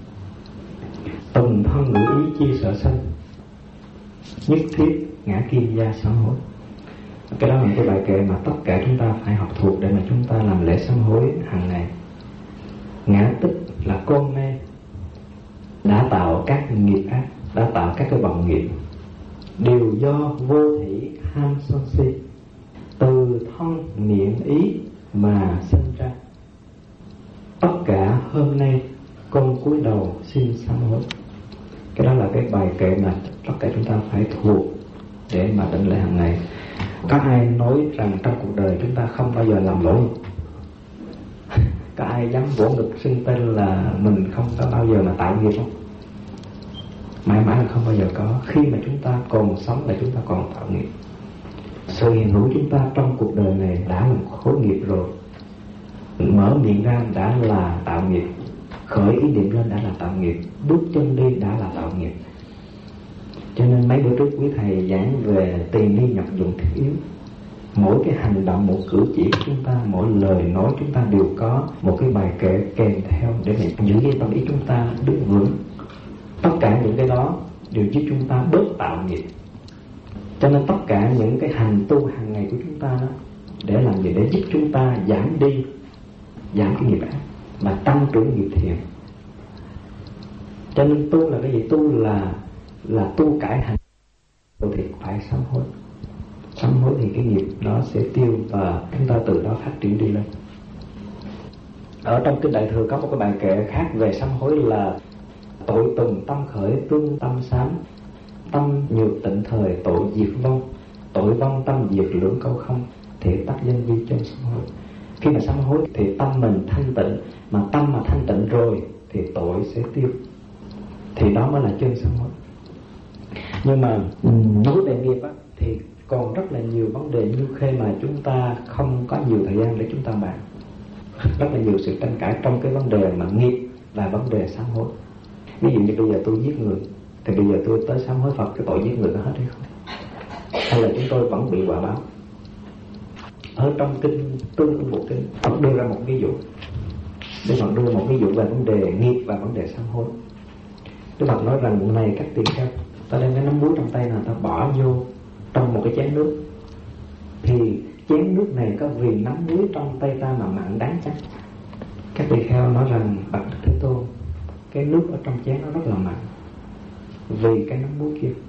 tùng thân ngữ ý chi sợ sanh, nhất thiết ngã kim gia sám hối. Cái đó là cái bài kệ mà tất cả chúng ta phải học thuộc để mà chúng ta làm lễ sám hối hàng ngày. Ngã tích là con mê đã tạo các nghiệp ác, đã tạo các cái vọng nghiệp, đều do vô thị ham sân si, từ thân miệng ý mà sinh ra. Tất cả hôm nay con cúi đầu xin sám hối. Cái đó là cái bài kệ mà tất cả chúng ta phải thuộc để mà đảnh lễ hàng ngày. Có ai nói rằng trong cuộc đời chúng ta không bao giờ làm lỗi? Có ai dám vỗ ngực xưng tên là mình không có bao giờ mà tạo nghiệp không? Mãi mãi là không bao giờ có. Khi mà chúng ta còn sống là chúng ta còn tạo nghiệp. Sự hiện hữu chúng ta trong cuộc đời này đã là một khối nghiệp rồi. Mở miệng ra đã là tạo nghiệp, khởi ý niệm lên đã là tạo nghiệp, bước chân đi đã là tạo nghiệp. Cho nên mấy bữa trước quý thầy giảng về tiền đi nhập dụng thiết yếu. Mỗi cái hành động, mỗi cử chỉ của chúng ta, mỗi lời nói chúng ta đều có một cái bài kệ kèm theo để mà giữ cái tâm ý chúng ta đứng vững. Tất cả những cái đó đều giúp chúng ta bớt tạo nghiệp. Cho nên tất cả những cái hành tu hàng ngày của chúng ta đó, để làm gì? Để giúp chúng ta giảm cái nghiệp ác mà tăng trưởng nghiệp thiện. Cho nên tu là cái gì? Tu là tu cải hành rồi thì phải sám hối. Sám hối thì cái nghiệp nó sẽ tiêu và chúng ta từ đó phát triển đi lên. Ở trong kinh Đại Thừa có một cái bài kệ khác về sám hối là: tội tùng tâm khởi tương tâm sám, tâm nhược tịnh thời tội diệt vong, tội vong tâm diệt lưỡng câu không, thể tắc danh vi chân sám hối. Khi mà sám hối thì tâm mình thanh tịnh, mà tâm mà thanh tịnh rồi thì tội sẽ tiêu, thì đó mới là chân sám hối. Nhưng mà nói về nghiệp á, thì còn rất là nhiều vấn đề như khi mà chúng ta không có nhiều thời gian để chúng ta bàn. Rất là nhiều sự tranh cãi trong cái vấn đề mà nghiệp và vấn đề sám hối. Ví dụ như bây giờ tôi giết người, thì bây giờ tôi tới sám hối Phật cái tội giết người có hết hay không? Hay là chúng tôi vẫn bị quả báo? Ở trong kinh Tương Ưng Bộ Kinh, Phật đưa ra một ví dụ. Đức Phật đưa một ví dụ về vấn đề nghiệp và vấn đề sám hối. Đức Phật nói rằng này các tỳ kheo, ta đem cái nắm muối trong tay là ta bỏ vô trong một cái chén nước, thì chén nước này có vì nắm muối trong tay ta mà mặn đắng chăng? Các tỳ kheo nói rằng bạch Đức Thế Tôn, cái nước ở trong chén nó rất là mặn vì cái nắm muối kia.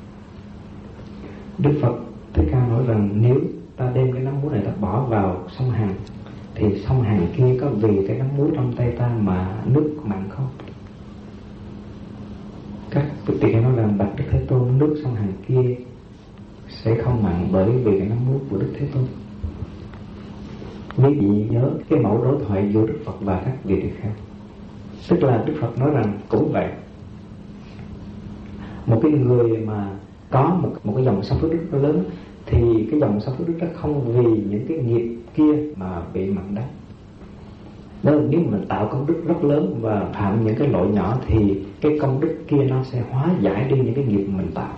Đức Phật Thích Ca nói rằng nếu ta đem cái nắm muối này ta bỏ vào sông Hằng, thì sông Hằng kia có vì cái nắm muối trong tay ta mà nước mặn không? Các tỳ kheo nói rằng bạch Đức Thế Tôn, nước sông Hằng kia sẽ không mặn bởi vì cái nắm muối của Đức Thế Tôn. Quý vị nhớ cái mẫu đối thoại giữa Đức Phật và các vị tỳ kheo. Tức là Đức Phật nói rằng cũng vậy, một cái người mà có một cái dòng sông phước đức lớn, thì cái dòng sông phước đức đó không vì những cái nghiệp kia mà bị mặn đắng. Đó là nếu mình tạo công đức rất lớn và phạm những cái lỗi nhỏ, thì cái công đức kia nó sẽ hóa giải đi những cái nghiệp mình tạo.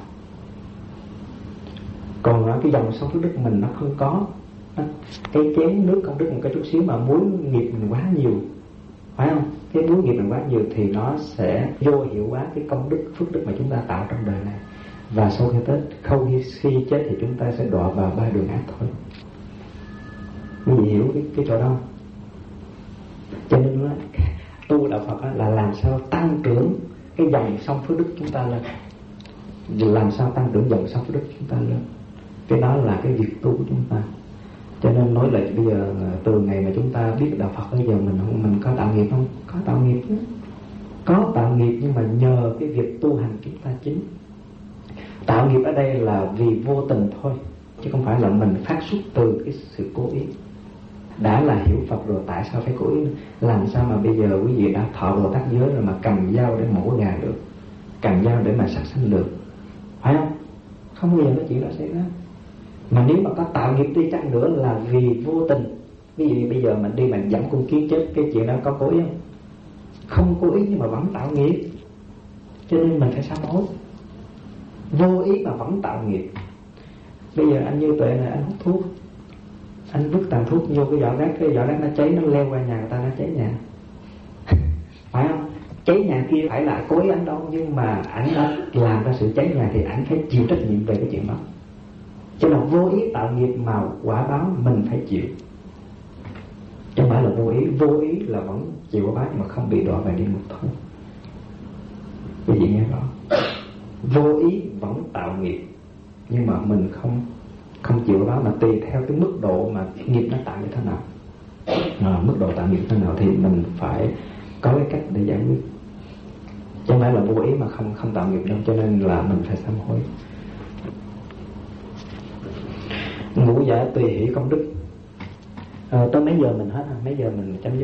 Còn cái dòng sông phước đức mình nó không có, cái chén nước công đức một cái chút xíu mà muối nghiệp mình quá nhiều, phải không? Cái muối nghiệp mình quá nhiều thì nó sẽ vô hiệu hóa cái công đức phước đức mà chúng ta tạo trong đời này. Và sau khi chết thì chúng ta sẽ đọa vào ba đường ác thôi. Quý vị hiểu cái chỗ đó? Cho nên đó, tu đạo Phật là làm sao tăng trưởng cái dòng sông phước đức chúng ta lên. Làm sao tăng trưởng dòng sông phước đức chúng ta lên. Cái đó là cái việc tu của chúng ta. Cho nên nói lại bây giờ từ ngày mà chúng ta biết đạo Phật bây giờ mình có tạo nghiệp không? Có tạo nghiệp chứ. Có tạo nghiệp, nhưng mà nhờ cái việc tu hành chúng ta chính. Tạo nghiệp ở đây là vì vô tình thôi, chứ không phải là mình phát xuất từ cái sự cố ý. Đã là hiểu Phật rồi tại sao phải cố ý? Làm sao mà bây giờ quý vị đã thọ Bồ Tát giới rồi mà cầm dao để mổ gà được, cầm dao để mà sát sanh được, phải không? Không bao giờ cái chuyện đó xảy ra. Mà nếu mà có tạo nghiệp đi chăng nữa là vì vô tình. Ví dụ bây giờ mình đi mình dẫn con kiến chết, cái chuyện đó có cố ý không? Không cố ý nhưng mà vẫn tạo nghiệp. Cho nên mình phải sám hối. Vô ý mà vẫn tạo nghiệp. Bây giờ anh Như Tuệ này, anh hút thuốc, anh vứt tàn thuốc vô cái giỏ rác nó cháy, nó leo qua nhà người ta, nó cháy nhà. phải không? Cháy nhà kia phải là cố ý ảnh đâu, nhưng mà ảnh đã làm ra sự cháy nhà thì ảnh phải chịu trách nhiệm về cái chuyện đó. Cho nên vô ý tạo nghiệp mà quả báo mình phải chịu, chứ không phải là vô ý. Vô ý là vẫn chịu quả báo nhưng mà không bị đọa về địa ngục thôi. Quý vị nghe rõ, vô ý vẫn tạo nghiệp nhưng mà mình không chịu quả báo, mà tùy theo cái mức độ mà nghiệp nó tạo như thế nào. Mức độ tạo nghiệp thế nào thì mình phải có cái cách để giải quyết, chứ không phải là vô ý mà không tạo nghiệp đâu. Cho nên là mình phải sám hối. Ngũ giả tùy hỷ công đức. Tới mấy giờ mình hết hả? Mấy giờ mình chấm dứt?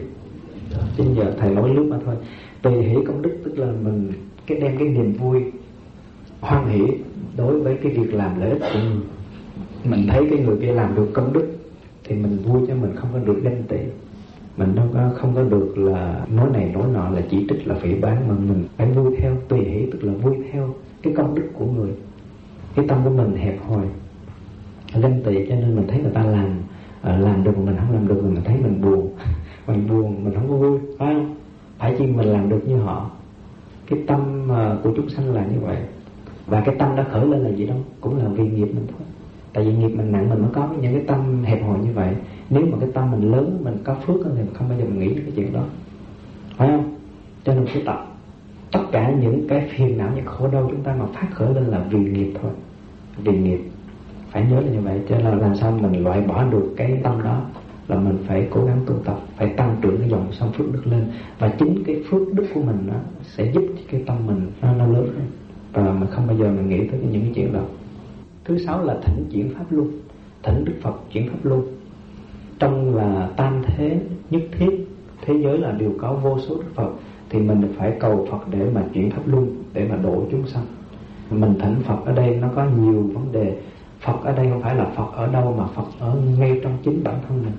9 giờ. Thầy nói lướt mà thôi. Tùy hỷ công đức tức là mình đem cái niềm vui hoan hỷ đối với cái việc làm lợi ích của mình. Mình thấy cái người kia làm được công đức thì mình vui, cho mình không có được ganh tị, mình không có được là nói này nói nọ, là chỉ trích, là phỉ báng, mà mình phải vui theo. Tùy hỷ tức là vui theo cái công đức của người. Cái tâm của mình hẹp hòi, ganh tị, cho nên mình thấy người ta làm được mình không làm được, mình thấy mình buồn, mình không có vui, phải không? Phải chi mình làm được như họ. Cái tâm của chúng sanh là như vậy. Và cái tâm đã khởi lên là gì đâu, cũng là vì nghiệp mình thôi. Tại vì nghiệp mình nặng, mình mới có những cái tâm hẹp hòi như vậy. Nếu mà cái tâm mình lớn, mình có phước thì mình không bao giờ mình nghĩ đến cái chuyện đó, phải không? Cho nên phải tập. Tất cả những cái phiền não, những khổ đau chúng ta mà phát khởi lên là vì nghiệp thôi. Vì nghiệp. Phải nhớ là như vậy. Cho nên làm sao mình loại bỏ được cái tâm đó là mình phải cố gắng tu tập, phải tăng trưởng cái dòng sông phước đức lên. Và chính cái phước đức của mình đó sẽ giúp cái tâm mình nó lớn hơn. Và mình không bao giờ mình nghĩ tới những cái chuyện đó. Thứ 6 là thỉnh chuyển pháp luân. Thỉnh Đức Phật chuyển pháp luân. Trong là tam thế nhất thiết, thế giới là đều có vô số Đức Phật, thì mình phải cầu Phật để mà chuyển pháp luân, để mà độ chúng sanh. Mình thỉnh Phật ở đây nó có nhiều vấn đề. Phật ở đây không phải là Phật ở đâu, mà Phật ở ngay trong chính bản thân mình.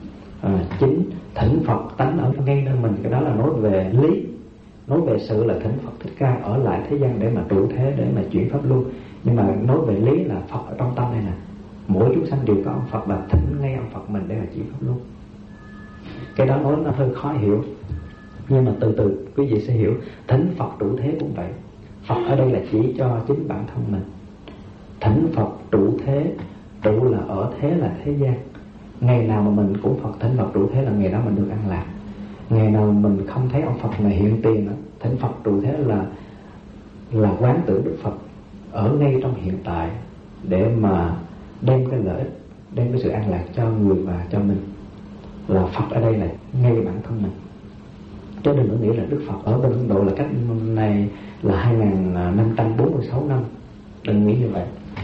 Chính thỉnh Phật tánh ở ngay nơi mình. Cái đó là nói về lý. Nói về sự là thỉnh Phật Thích Ca ở lại thế gian để mà trụ thế, để mà chuyển pháp luân. Nhưng mà nói về lý là Phật ở trong tâm này nè. Mỗi chúng sanh đều có ông Phật, và thỉnh ngay ông Phật mình để mà chuyển pháp luân. Cái đó nói nó hơi khó hiểu, nhưng mà từ từ quý vị sẽ hiểu. Thỉnh Phật trụ thế cũng vậy. Phật ở đây là chỉ cho chính bản thân mình. Thỉnh Phật trụ thế, trụ là ở thế là thế gian. Ngày nào mà mình cũng Phật thỉnh Phật trụ thế là ngày đó mình được an lạc. Ngày nào mình không thấy ông Phật này hiện tiền đó, thỉnh Phật trụ thế là quán tưởng Đức Phật ở ngay trong hiện tại, để mà đem cái lợi ích, đem cái sự an lạc cho người và cho mình. Là Phật ở đây là ngay bản thân mình. Cho đừng có nghĩ là Đức Phật ở bên Ấn Độ là cách này là 2546 năm. Đừng nghĩ như vậy.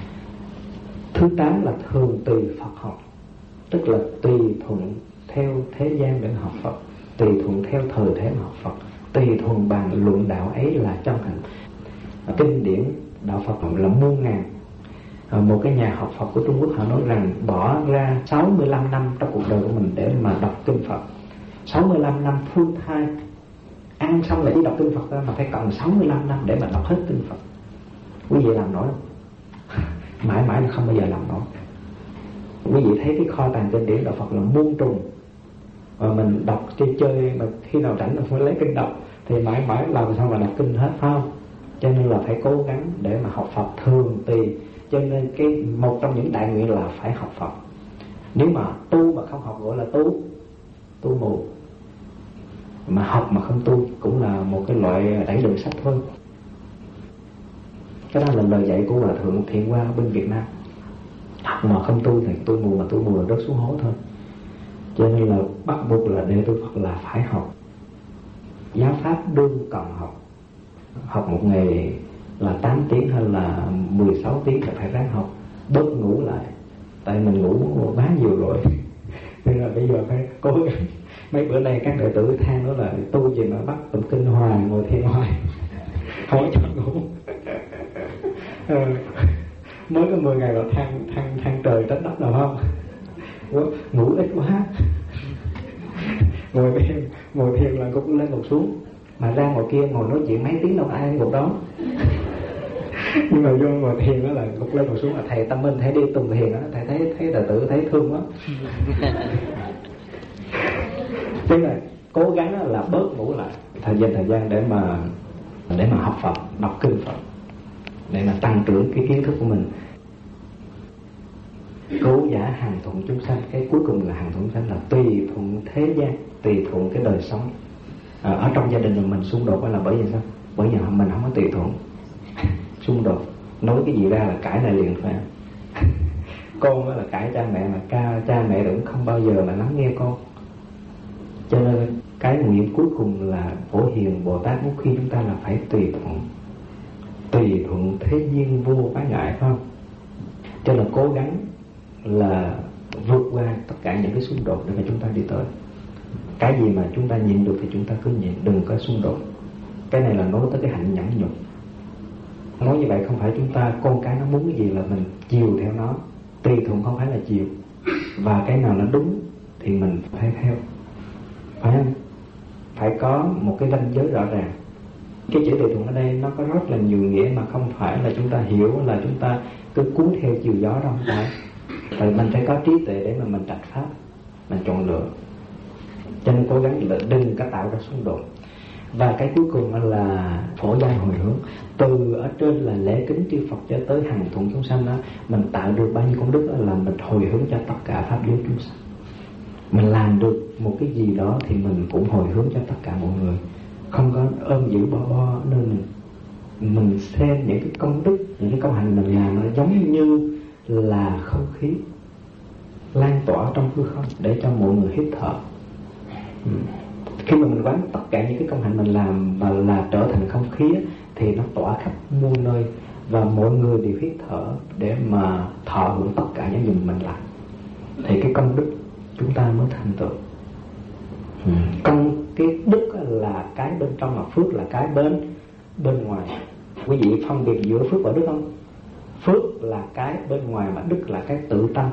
Thứ 8 là thường tùy Phật học. Tức là tùy thuận theo thế gian để học Phật, tùy thuận theo thời thế mà học Phật, tùy thuận bàn luận đạo ấy là chân thành. Kinh điển đạo Phật là muôn ngàn. Một cái nhà học Phật của Trung Quốc họ nói rằng bỏ ra 65 năm trong cuộc đời của mình để mà đọc kinh Phật. 65 năm full time, ăn xong lại đi đọc kinh Phật ra, mà phải cần 65 năm để mà đọc hết kinh Phật. Quý vị làm nổi không? Mãi mãi là không bao giờ làm nổi. Quý vị thấy cái kho tàng kinh điển đạo Phật là muôn trùng, và mình đọc chơi mà khi nào rảnh mình phải lấy kinh đọc, thì mãi mãi làm sao mà đọc kinh hết, phải không? Cho nên là phải cố gắng để mà học Phật thường tùy. Cho nên cái một trong những đại nguyện là phải học Phật. Nếu mà tu mà không học gọi là tu mù. Mà học mà không tu cũng là một cái loại đẩy đường sách thôi. Cái đó là lời dạy của Hòa Thượng Thiện Hoa bên Việt Nam. Học mà không tu thì tu mù, mà tu mù là rớt xuống hố thôi. Cho nên là bắt buộc là đệ tử Phật là phải học. Giáo pháp đương cần học. Học một ngày là 8 tiếng hay là 16 tiếng là phải ráng học. Bớt ngủ lại. Tại mình ngủ quá nhiều rồi. Nên là bây giờ phải cố gắng. Mấy bữa nay các đệ tử than đó là tu gì mà bắt tụng kinh hoài, ngồi thiền hoài, không cho ngủ. Mới có 10 ngày là than trời trách đất nào không? Ngủ ít quá. Ngồi thiền là cũng lên ngồi xuống, mà ra ngồi kia ngồi nói chuyện mấy tiếng đâu ai ngồi đó. Nhưng mà vô ngồi thiền đó là gục lên ngồi xuống, là thầy Tâm Minh thầy đi tuần thiền đó, thầy thấy đệ tử thấy thương quá. Thế là cố gắng là bớt ngủ lại, thời gian để mà học Phật, đọc kinh Phật, để mà tăng trưởng cái kiến thức của mình. Cố giả hàng thuận chúng sanh, cái cuối cùng là hàng thuận chúng sanh là tùy thuận thế gian, tùy thuận cái đời sống. Ở trong gia đình mình xung đột là bởi vì sao? Bởi vì mình không có tùy thuận. Xung đột nói cái gì ra là cãi lại liền phải. Con là cãi cha mẹ, mà cha mẹ cũng không bao giờ mà lắng nghe con. Cho nên cái nguyện cuối cùng là Phổ Hiền Bồ Tát muốn khuyên chúng ta là phải tùy thuận thế duyên vô ái ngại, phải không? Cho nên cố gắng là vượt qua tất cả những cái xung đột để mà chúng ta đi tới. Cái gì mà chúng ta nhịn được thì chúng ta cứ nhịn, đừng có xung đột. Cái này là nói tới cái hạnh nhẫn nhục. Nói như vậy không phải chúng ta, con cái nó muốn cái gì là mình chiều theo nó. Tùy thuận không phải là chiều. Và cái nào nó đúng thì mình phải theo, phải không? Phải có một cái ranh giới rõ ràng. Cái chữ tùy thuận ở đây nó có rất là nhiều nghĩa, mà không phải là chúng ta hiểu là chúng ta cứ cuốn theo chiều gió đâu, không phải. Tại mình phải có trí tuệ để mà mình trạch pháp, mình chọn lựa. Cho nên cố gắng là đừng có tạo ra xung đột. Và cái cuối cùng là phổ giai hồi hướng. Từ ở trên là lễ kính chư Phật cho tới hàng thuận chúng sanh đó, mình tạo được bao nhiêu công đức đó là mình hồi hướng cho tất cả pháp giới chúng sanh. Mình làm được một cái gì đó thì mình cũng hồi hướng cho tất cả mọi người, không có ôm giữ bo nơi mình xem những cái công đức, những cái công hành mình làm nó giống như là không khí lan tỏa trong hư không để cho mọi người hít thở. Khi mà mình quán tất cả những cái công hạnh mình làm và là trở thành không khí thì nó tỏa khắp muôn nơi và mọi người đều hít thở để mà thọ hưởng tất cả những gì mình làm, thì cái công đức chúng ta mới thành tựu. Cái đức là cái bên trong, mà phước là cái bên ngoài. Quý vị phân biệt giữa phước và đức không? Phước là cái bên ngoài, mà đức là cái tự tâm.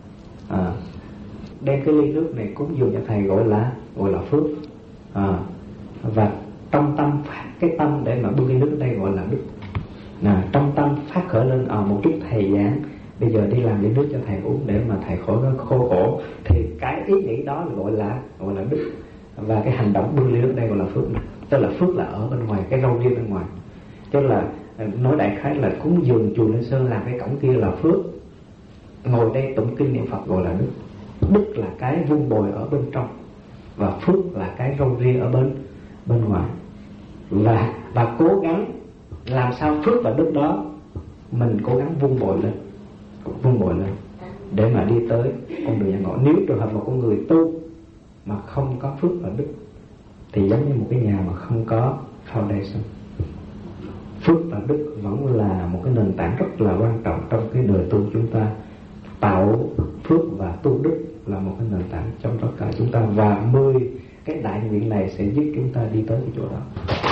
Đem cái ly nước này cúng dường cho thầy gọi là phước. Và trong tâm phát cái tâm để mà bưng ly nước ở đây gọi là đức. Trong tâm phát khởi lên một chút thầy giảng, bây giờ đi làm ly nước cho thầy uống để mà thầy khỏi nó khô khổ, thì cái ý nghĩ đó gọi là đức. Và cái hành động bưng ly nước đây gọi là phước. Tức là phước là ở bên ngoài, cái râu ria bên ngoài. Tức là nói đại khái là cúng dường chùa Linh Sơn làm cái cổng kia là phước, ngồi đây tụng kinh niệm Phật gọi là đức. Đức là cái vun bồi ở bên trong, và phước là cái râu ria ở bên ngoài. Và cố gắng làm sao phước và đức đó mình cố gắng vun bồi lên để mà đi tới con đường giác ngộ. Nếu trường hợp một con người tu mà không có phước và đức thì giống như một cái nhà mà không có foundation. Phước và đức vẫn là một cái nền tảng rất là quan trọng trong cái đời tu chúng ta. Tạo phước và tu đức là một cái nền tảng trong tất cả chúng ta, và 10 cái đại nguyện này sẽ giúp chúng ta đi tới cái chỗ đó.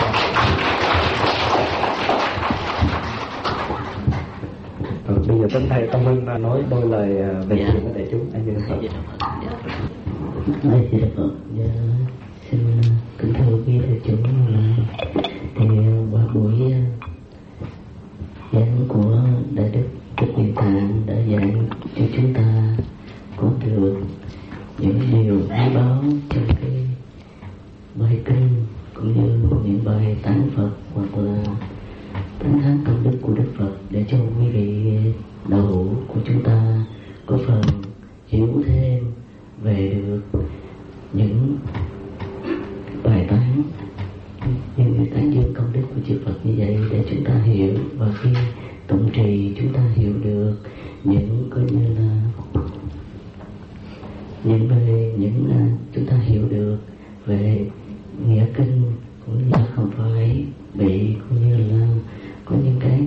Bây giờ đến thầy Tâm Hưng nói đôi lời về chuyện với đại chúng. Anh Di Đà Phật. Di Đà Phật. Xin kính thưa quý đại chúng là thì qua buổi giảng của Đại Đức Thích Nguyên Thạng đã giảng cho chúng ta có được những điều quý báu trong cái bài kinh cũng như những bài tán Phật hoặc là tán thán công đức của Đức Phật, để cho quý vị đạo hữu của chúng ta có phần hiểu thêm về được những bài tán như tán dương công đức của chư Phật như vậy, để chúng ta hiểu, và khi tụng trì chúng ta hiểu được những coi như là chúng ta hiểu được về nghĩa kinh, cũng như là không phải bị cũng như là có những cái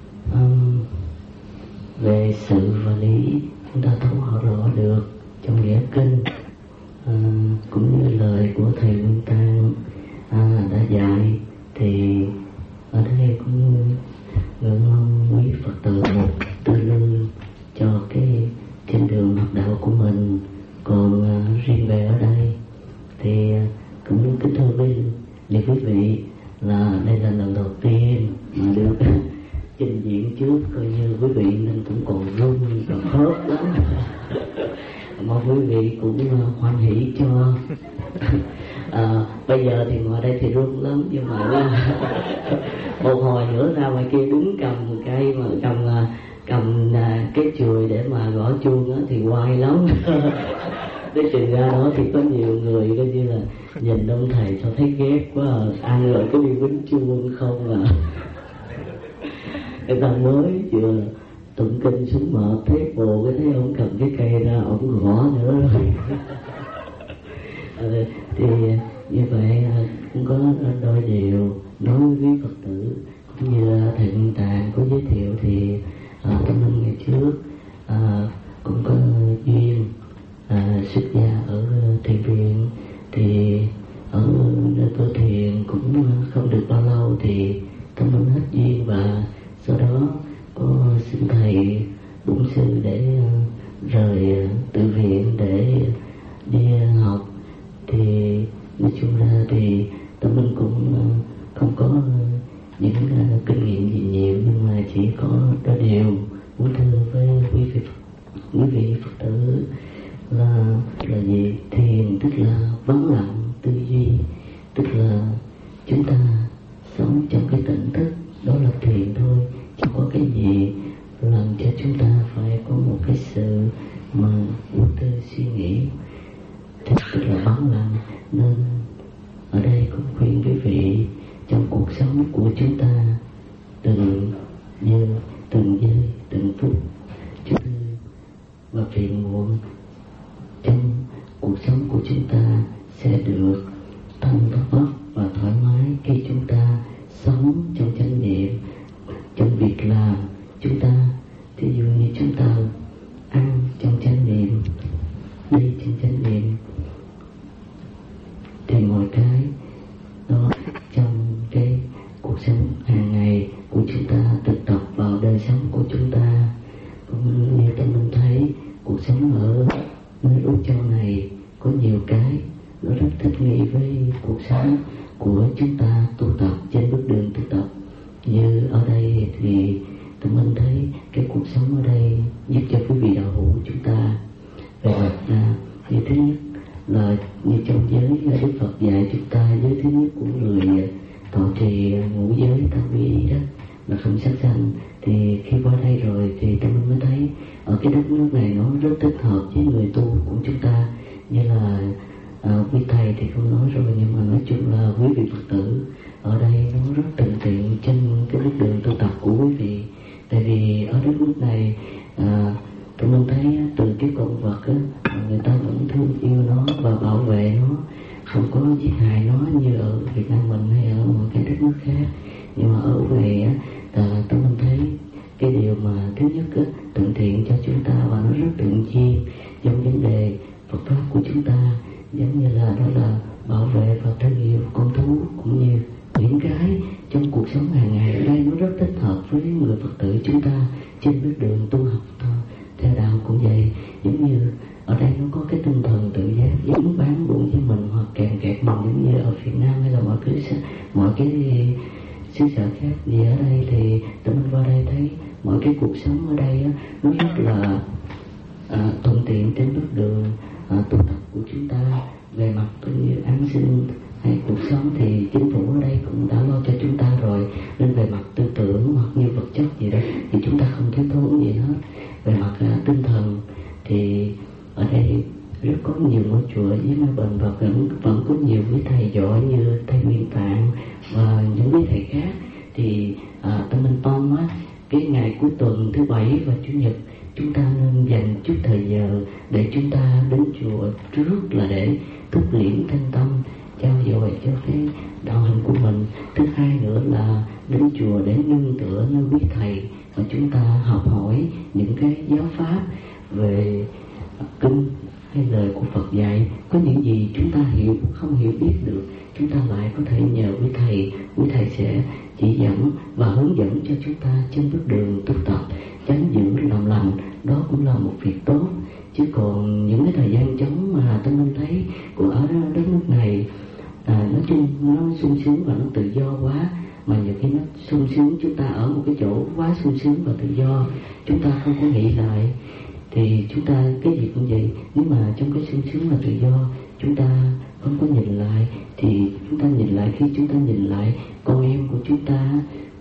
về sự và lý chúng ta thấu họ rõ được trong nghĩa kinh, cũng như lời của thầy Nguyên Tạng đã dạy. Thì ở đây cũng ngưỡng mong quý Phật tử một tư lương cho cái trên đường học đạo của mình. Còn riêng về ở đây thì cũng kính thưa với quý vị là đây là lần đầu tiên mà được trình diễn trước, coi như quý vị nên cũng còn run và khớp lắm. Mong quý vị cũng hoan hỷ cho Bây giờ thì ngồi đây thì run lắm, nhưng mà một hồi nữa ra ngoài kia đứng cầm cây mà cầm cái chùi để mà gõ chuông á thì oai lắm. Đến chừng ra đó thì có nhiều người coi như là nhìn ông thầy sao thấy ghét quá à, ăn rồi có đi quýnh chuông không à. Người ta mới vừa tụng kinh xuống mở thét bộ cái thấy ông cầm cái cây ra ông gõ nữa rồi. Thì như vậy cũng có đôi điều nói với quý Phật tử, cũng như thầy Nguyên Tạng có giới thiệu thì tâm linh ngày trước cũng có duyên xuất gia ở thiền viện. Thì ở nơi tu thiền cũng không được bao lâu thì tâm linh hết duyên, và sau đó có xin thầy bổn sư để rời tự viện để đi học. Thì nói chung ra thì tâm linh cũng không có những kinh nghiệm gì nhiều, nhưng mà chỉ có đôi điều muốn thưa với quý vị Phật tử là gì? Thiền tức là vắng lặng tư duy, tức là chúng ta sống trong cái tỉnh thức, đó là thiền thôi. Chẳng có cái gì làm cho chúng ta phải có một cái sự mà vô tư suy nghĩ, tức là vắng lặng. Nên ở đây cũng khuyên quý vị trong cuộc sống của chúng ta, từng giây từng phút chúng ta và phiền muộn trong cuộc sống của chúng ta sẽ được thanh thoát và thoải mái khi chúng ta sống trong chánh niệm. Trong việc làm chúng ta, thí dụ như chúng ta ăn trong chánh niệm, đi trong chánh niệm, thì mọi cái đó trong cái cuộc sống hàng ngày của chúng ta thực tập vào đời sống của chúng ta. Cũng như tâm linh thấy cuộc sống ở nơi Úc Châu này có nhiều cái nó rất thích nghi với cuộc sống của chúng ta tu tập trên bước đường tu tập. Như ở đây thì tâm linh thấy cái cuộc sống ở đây giúp cho quý vị đạo hữu chúng ta về mặt như thứ nhất là như trong giới Đức Phật dạy chúng ta, giới thứ nhất của người thọ trì ngũ giới tam quy y đó là không sát sanh. Thì khi qua đây rồi thì tâm linh mới thấy ở cái đất nước này nó rất thích hợp với người tu của chúng ta. Như là quý thầy thì không nói rồi, nhưng mà nói chung là quý vị Phật tử ở đây nó rất thuận tiện trên cái bước đường tu tập của quý vị. Tại vì ở đất nước này tụi mình thấy từ cái con vật á, người ta vẫn thương yêu nó và bảo vệ nó, không có giết hại nó như ở Việt Nam mình hay ở một cái đất nước khác. Nhưng mà ở này á, tụi mình thấy cái điều mà thứ nhất á, thuận tiện cho chúng ta và nó rất tự nhiên trong vấn đề Phật pháp của chúng ta, giống như là đó là bảo vệ và thương yêu con thú, cũng như những cái trong cuộc sống hàng ngày ở đây nó rất thích hợp với người Phật tử chúng ta trên bước đường tu học theo đạo cũng vậy. Giống như ở đây nó có cái tinh thần tự giác, giống bán buồn với mình hoặc kèm kẹt mình, giống như ở Việt Nam hay là mọi cái xứ sở khác. Vì ở đây thì tụi mình qua đây thấy mọi cái cuộc sống ở đây á, nó rất là thuận tiện trên bước đường tu tập của chúng ta. Về mặt như an sinh hay cuộc sống thì chính phủ ở đây cũng đã lo cho chúng ta rồi, nên về mặt tư tưởng hoặc như vật chất gì đó thì chúng ta không thiếu thốn gì hết. Về mặt tinh thần thì ở đây rất có nhiều ngôi chùa với ngôi bền và vẫn có nhiều quý thầy giỏi như thầy Nguyên Tạng và những quý thầy khác. Thì tâm linh tông á, cái ngày cuối tuần thứ Bảy và Chủ nhật chúng ta nên dành chút thời giờ để chúng ta đến chùa, trước là để thúc liễm thanh tâm, trao dồi cho cái đạo hành của mình. Thứ hai nữa là đến chùa để nương tựa nơi quý thầy và chúng ta học hỏi những cái giáo pháp về kinh hay lời của Phật dạy. Có những gì chúng ta không hiểu biết được, chúng ta lại có thể nhờ quý thầy sẽ chỉ dẫn và hướng dẫn cho chúng ta trên bước đường tu tập, tránh giữ làm lành. Đó cũng là một việc tốt. Chứ còn những cái thời gian trống mà tôi nên thấy của ở đất nước này, nói chung nó sung sướng và nó tự do quá, mà nhiều khi nó sung sướng chúng ta ở một cái chỗ quá sung sướng và tự do, chúng ta không có nghĩ lại. Thì chúng ta cái gì cũng vậy, nếu mà trong cái sung sướng và tự do chúng ta không có nhìn lại, thì chúng ta nhìn lại, khi chúng ta nhìn lại con em của chúng ta.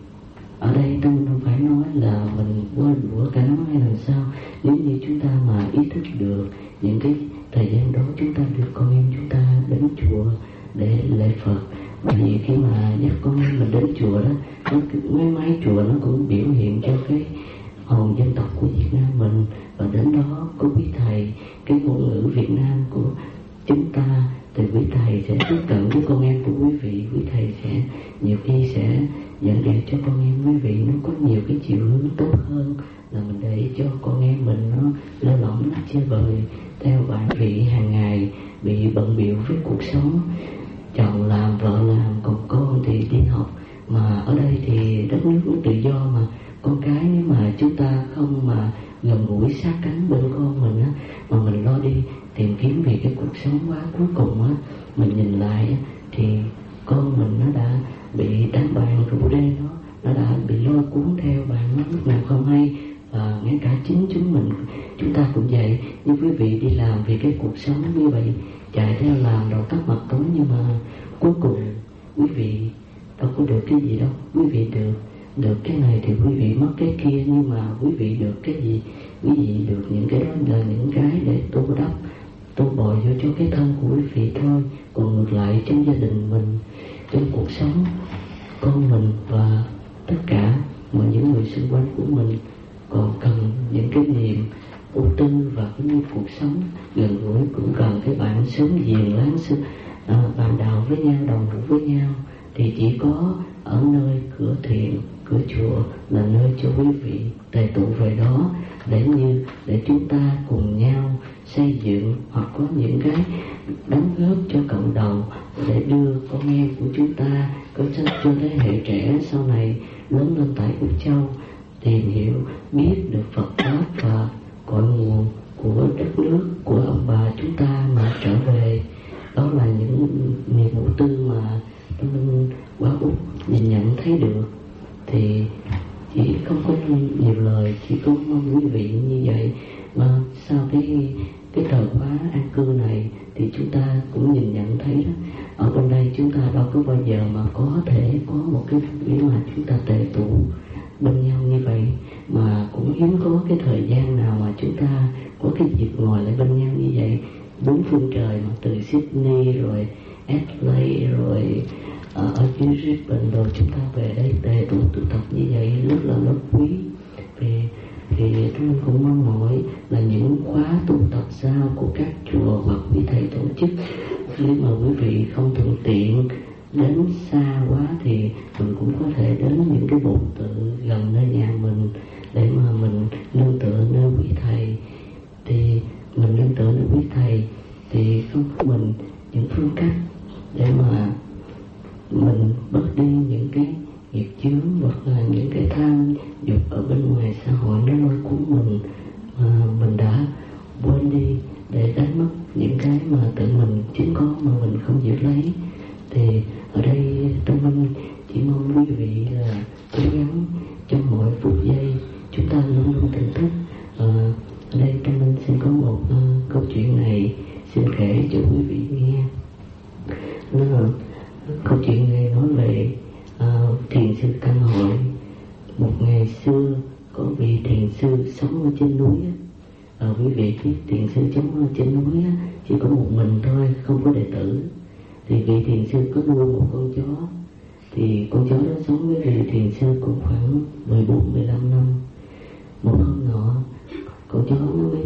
Ở đây tôi không phải nói là mình quên bủa cả nó hay làm sao. Nếu như chúng ta mà ý thức được những cái thời gian đó chúng ta đưa con em chúng ta đến chùa để lễ Phật. Bởi vì khi mà dắt con em mình đến chùa đó, mấy chùa nó cũng biểu hiện cho cái hồn dân tộc của Việt Nam mình. Và đến đó có quý thầy, cái ngôn ngữ Việt Nam của chúng ta, thì quý thầy sẽ tiếp cận với con em của quý vị. Quý thầy sẽ nhiều khi sẽ dẫn dạy cho con em quý vị nó có nhiều cái chiều hướng tốt hơn là mình để cho con em mình nó lơ lỏng, nó chơi bời theo bạn vị hàng ngày, bị bận bịu với cuộc sống, chồng làm, vợ làm, còn con thì đi học. Mà ở đây thì đất nước nó tự do mà, con cái nếu mà chúng ta không mà gần gũi sát cánh bên con mình á, mà mình lo đi tìm kiếm về cái cuộc sống quá, cuối cùng á mình nhìn lại á, thì con mình nó đã bị đám bạn rủ rê nó đã bị lôi cuốn theo bạn nó lúc nào không hay. Và ngay cả chính chúng ta cũng vậy. Như quý vị đi làm vì cái cuộc sống như vậy, chạy theo làm đầu tắt mặt tối, nhưng mà cuối cùng quý vị đâu có được cái gì đâu. Quý vị được cái này thì quý vị mất cái kia, nhưng mà quý vị được cái gì? Quý vị được những cái đó là những cái để tô đắp, tô bồi vô cho cái thân của quý vị thôi. Còn ngược lại trong gia đình mình, trong cuộc sống con mình và tất cả mọi những người xung quanh của mình còn cần những cái niềm ưu tư và cũng như cuộc sống gần gũi, cũng cần cái bạn sống giềng láng bàn đào với nhau, đồng hữu với nhau. Thì chỉ có ở nơi cửa thiền, cửa chùa là nơi cho quý vị tề tụ về đó, để chúng ta cùng nhau xây dựng hoặc có những cái đóng góp cho cộng đồng, để đưa con em của chúng ta, cho thế hệ trẻ sau này lớn lên tại Úc Châu tìm hiểu, biết được Phật pháp và cội nguồn của đất nước, của ông bà chúng ta mà trở về. Đó là những niềm ưu tư mà mình qua Úc nhìn nhận thấy được. Thì chỉ không có nhiều lời, chỉ có mong quý vị như vậy. Mà sau cái thời khóa an cư này thì chúng ta cũng nhìn nhận thấy đó, ở bên đây chúng ta đâu có bao giờ mà có thể có một cái để mà chúng ta tề tụ bên nhau như vậy, mà cũng hiếm có cái thời gian nào mà chúng ta có cái dịp ngồi lại bên nhau như vậy. Bốn phương trời mà từ Sydney rồi Adelaide rồi ở dưới Brisbane rồi chúng ta về đây tề tụ tụ tập như vậy rất là quý. Thì tôi cũng mong mỏi là những khóa tu tập sau của các chùa hoặc quý thầy tổ chức, nếu mà quý vị không thuận tiện đến xa quá thì mình cũng có thể đến những cái bổn tự gần nơi nhà mình để mà mình nương tựa nơi quý thầy. Thì mình nương tựa nơi quý thầy thì không có mình những phương cách để mà mình bớt đi những cái nghiệp chướng hoặc là những cái tham dục ở bên ngoài xã hội nó lôi cuốn mình, mà mình đã quên đi để đánh mất những cái mà tự mình chính có mà mình không giữ lấy. Thì ở đây Tâm Minh chỉ mong quý vị là cố gắng trong mọi phút giây chúng ta luôn luôn tỉnh thức. Ở đây Tâm Minh xin có một câu chuyện này xin kể cho quý vị nghe. Câu chuyện này nói về thiền sư Tăng Hội. Một ngày xưa có vị thiền sư sống ở trên núi á. Quý vị biết thiền sư sống ở trên núi á, chỉ có một mình thôi, không có đệ tử. Thì vị thiền sư có nuôi một con chó. Thì con chó đó sống với vị thiền sư cũng khoảng 14-15 năm. Một hôm nọ con chó nó mới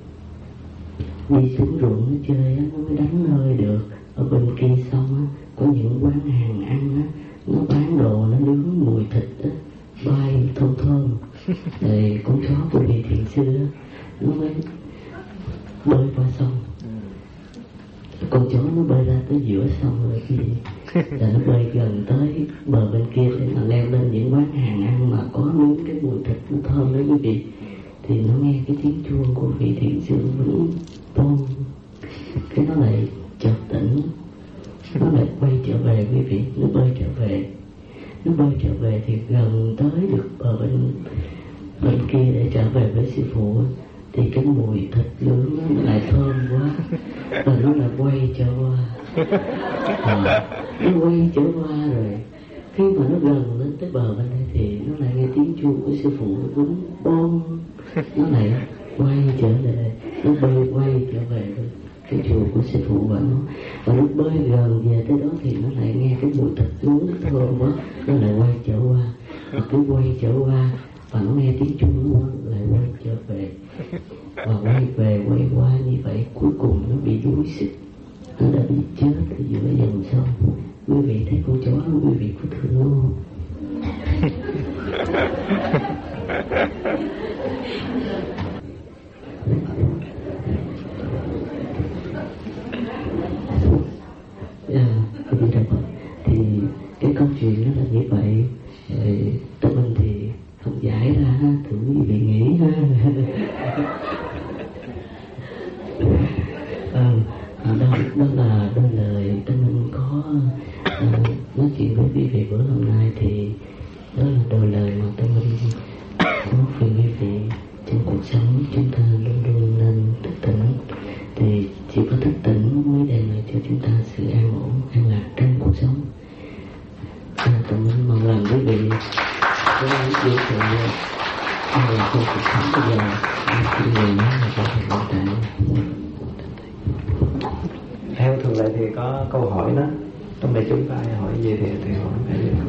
đi xuống ruộng nó chơi á, nó mới đánh hơi được. Ở bên kia sông á, có những quán hàng ăn á, nó bán đồ, nó nướng mùi thịt á, bay thơm thơm. Rồi con chó của vị thiền sư á, nó mới bơi qua sông. Con chó nó bơi ra tới giữa sông rồi cái gì là nó bơi gần tới bờ bên kia để mà leo lên những quán hàng ăn mà có nướng cái mùi thịt nó thơm đó quý vị. Thì nó nghe cái tiếng chuông của vị thiền sư vẫn tôn, cái nó lại chợt tỉnh, nó lại quay trở về quý vị. Nó bơi trở về thì gần tới được bờ bên kia để trở về với sư phụ. Thì cái mùi thịt nướng nó lại thơm quá, và nó lại quay trở qua Nó quay trở qua rồi khi mà nó gần lên tới bờ bên đây thì nó lại nghe tiếng chuông của sư phụ quýnh bom, nó lại quay trở lại, nó bơi quay trở về cái chùa của sư phụ và nó bơi gần về tới đó thì nó lại nghe cái mùi thịt nướng thơm quá, nó lại quay trở qua và cứ quay trở qua và nó nghe tiếng chuông nó lại quay trở về và quay về quay qua như vậy, cuối cùng nó bị đuối xích, nó đã bị chết ở giữa dòng sông. Quý vị thấy con chó quý vị có thương nó không? Thì cái câu chuyện đó là như vậy. Tụi mình thì không giải ra ha, thử quý vị nghĩ ha. Đó là đôi lời tụi mình có nói chuyện với quý vị bữa hôm nay, thì đó là đôi lời mà tụi mình có khuyên quý vị trong cuộc sống chúng ta luôn luôn nên thức tỉnh, thì chỉ có thức tỉnh mới đem lại cho chúng ta sự an ổn, an lạc trong cuộc sống. Tụi mình mong rằng quý vị có những điều sự an lạc trong cuộc sống bây giờ, xin người nói là có thể hiện tại. Theo thường lệ thì có câu hỏi đó, trong đây chúng ta hỏi gì thì hỏi cái gì.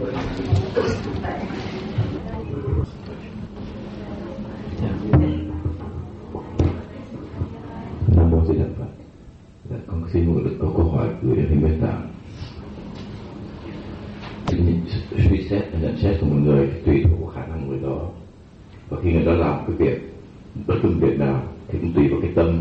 Nam mô Di Đà Phật. Con xin một được có câu hỏi gửi đến Thầy Minh Tạng. Suy xét và nhận xét của một người tùy thuộc khả năng người đó, và khi người đó làm cái việc bất cứ việc nào thì cũng tùy vào cái tâm.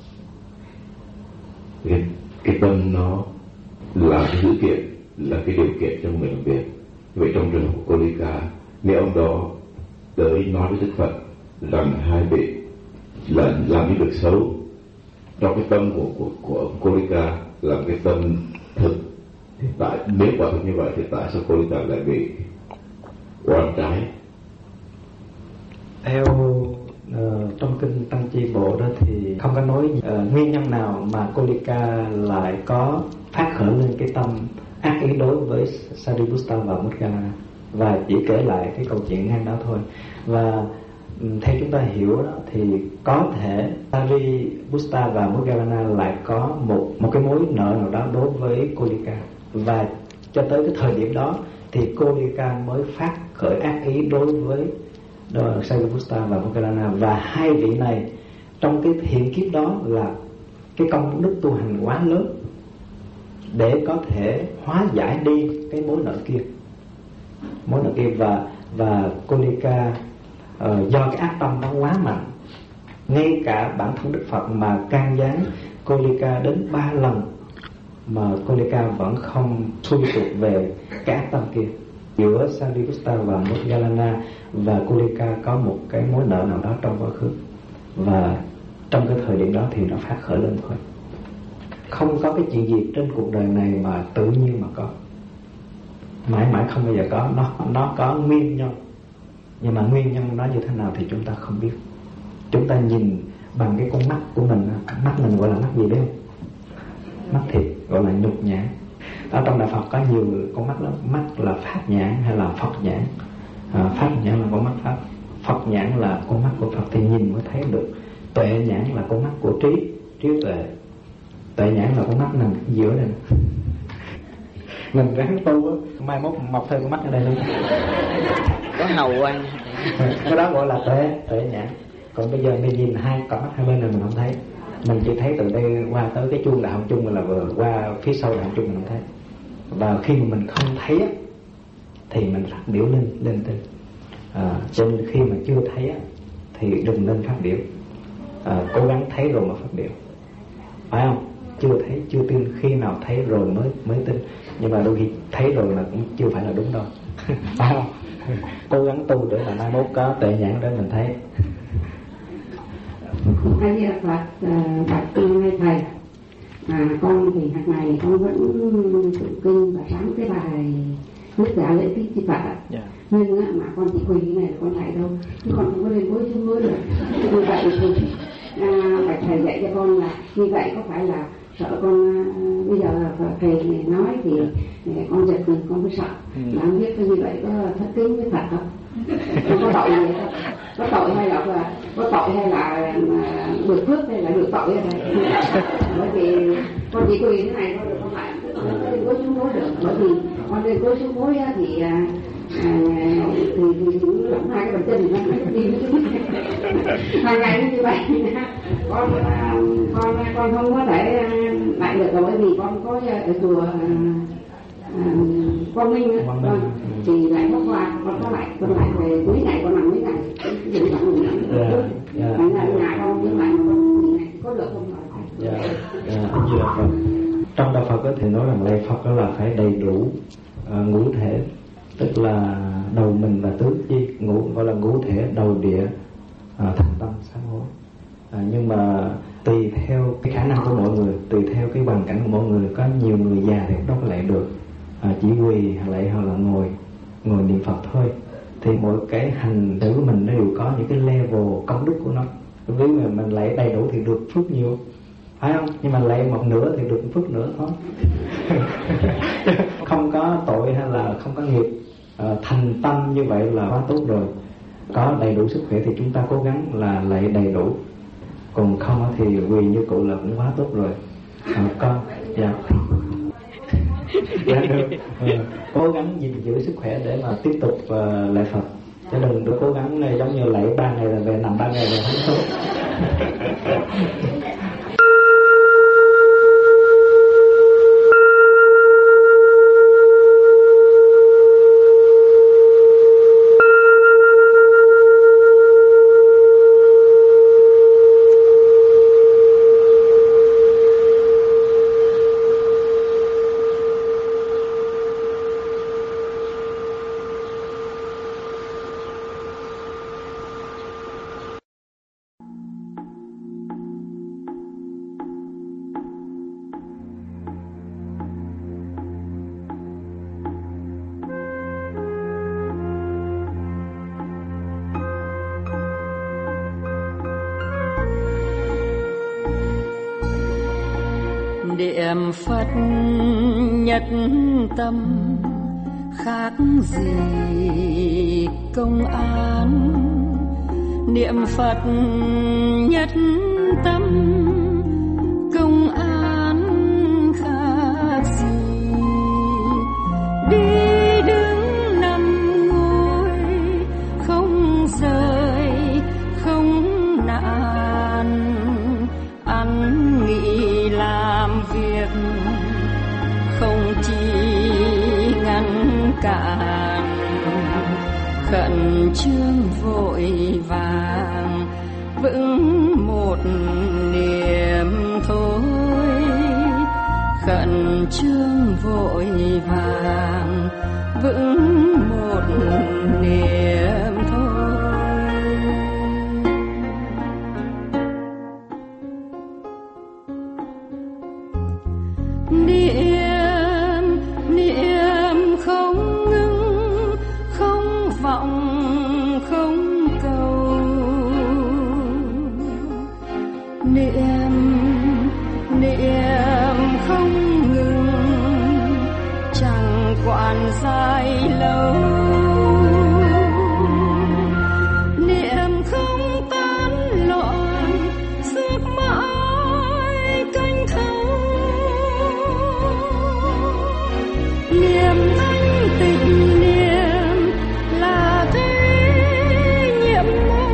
Cái tâm nó là cái dữ kiện, là cái điều kiện cho người làm việc. Vậy trong trường hợp của cô Lika, nếu ông đó tới nói với Đức Phật rằng hai vị là làm những việc xấu, trong cái tâm của ông cô Lika là cái tâm thực, thì nếu quả thực như vậy thì tại sao cô Lika lại bị oan trái? Theo trong kinh Tăng Chi Bộ đó thì không có nói nguyên nhân nào mà cô Lika lại có phát khởi lên cái tâm ác ý đối với Sariputta và Moggallana, và chỉ kể lại cái câu chuyện ngang đó thôi. Và theo chúng ta hiểu đó, thì có thể Sariputta và Moggallana lại có một cái mối nợ nào đó đối với cô Lika, và cho tới cái thời điểm đó thì cô Lika mới phát khởi ác ý đối với Sariputta và Moggallana. Và hai vị này trong cái hiện kiếp đó là cái công đức tu hành quá lớn để có thể hóa giải đi cái mối nợ kia. Và cô Lika do cái ác tâm nó quá mạnh, ngay cả bản thân Đức Phật mà can gián cô Lika đến 3 lần mà cô Lika vẫn không xuôi sụp về cái ác tâm kia. Giữa Sariputta và Moggallana và cô Lika có một cái mối nợ nào đó trong quá khứ, và trong cái thời điểm đó thì nó phát khởi lên thôi. Không có cái chuyện gì trên cuộc đời này mà tự nhiên mà có, mãi mãi không bao giờ có. Nó có nguyên nhân, nhưng mà nguyên nhân nó như thế nào thì chúng ta không biết. Chúng ta nhìn bằng cái con mắt của mình, mắt mình gọi là mắt gì biết không? Mắt thịt, gọi là nhục nhãn. Ở trong Đạo Phật có nhiều con mắt lắm. Mắt là Pháp nhãn hay là Phật nhãn. Pháp nhãn là con mắt Pháp, Phật nhãn là con mắt của Phật thì nhìn mới thấy được. Tuệ nhãn là con mắt của trí tuệ. Tuệ nhãn là con mắt nằm giữa đây. Mình ráng tu á, mai mốt mọc thêm con mắt ở đây luôn. Có hầu quanh. Cái đó gọi là tuệ nhãn. Còn bây giờ mình nhìn hai con mắt hai bên này mình không thấy. Mình chỉ thấy từ đây qua tới cái chuông đạo chung là vừa qua phía sau đạo chung mình không thấy. Và khi mà mình không thấy á, thì mình phát biểu lên tin. Cho nên khi mà chưa thấy á, thì đừng nên phát biểu. Cố gắng thấy rồi mà phát biểu, phải không? Chưa thấy chưa tin, khi nào thấy rồi mới tin. Nhưng mà đôi khi thấy rồi là cũng chưa phải là đúng đâu. Phải không? Cố gắng tu để là mai mốt có tuệ nhãn để mình thấy. Hay là Phật bạch hai thầy, con thì hàng ngày con vẫn tụng kinh và sáng cái bài nước giả lễ thích chi Phật ạ. Nhưng mà con chỉ quỳ như này là con thấy đâu, chứ con không có lên bối chung mới được. Như vậy thì bạch thầy dạy cho con là như vậy có phải là sợ con bây giờ thầy nói thì con giật mình, con cứ sợ là không biết như vậy có thất kính với Phật không? Không có tội gì không? Có tội hay là được phước hay là được tội hay thầy? Bởi vì con chỉ quỳ thế này thôi, không phải con lên cố xuống mối được, bởi vì con lên cố xuống mối thì lỏng hai cái bàn chân thì nó đi hàng ngày như vậy. Con không có thể lại được rồi, bởi vì con có ở chùa Quang Minh thì lại mất qua, con lại về cuối ngày, con nằm mấy ngày dừng dặn nhà con nhưng lại có được không? Trong đạo Phật thì nói rằng lạy Phật đó là phải đầy đủ ngũ thể, tức là đầu mình và tứ chi, gọi là ngũ thể đầu địa thành tâm sám hối. Nhưng mà tùy theo cái khả năng của mọi người, tùy theo cái hoàn cảnh của mọi người, có nhiều người già thì đâu có lạy được, chỉ quỳ lạy hoặc là ngồi niệm Phật thôi. Thì mỗi cái hành xử của mình nó đều có những cái level công đức của nó. Ví dụ mình lạy đầy đủ thì được phước nhiều, phải không? Nhưng mà lạy một nửa thì được phước nửa thôi. Không có tội hay là không có nghiệp, thành tâm như vậy là quá tốt rồi. Có đầy đủ sức khỏe thì chúng ta cố gắng là lạy đầy đủ, còn không thì quỳ như cụ là cũng quá tốt rồi. Con dạ được. Cố gắng gìn giữ sức khỏe để mà tiếp tục lạy Phật, chứ đừng được cố gắng này giống như lạy 3 ngày là về, nằm 3 ngày là không tốt. Niệm Phật nhất tâm khác gì công an, niệm Phật nhất tâm công an khác gì, đi đứng nằm ngồi không rời không nản, ăn nghỉ làm việc không chỉ ngăn cản, khẩn trương vội vàng vững một niềm thôi, khẩn trương vội vàng vững một niềm thôi. Niệm không ngưng, không vọng, không cầu. Niệm không ngừng, chẳng quản dài lâu. Niệm không tán loạn, suốt mãi canh thâu. Niệm thanh tịnh, niệm là thế nhiệm màu.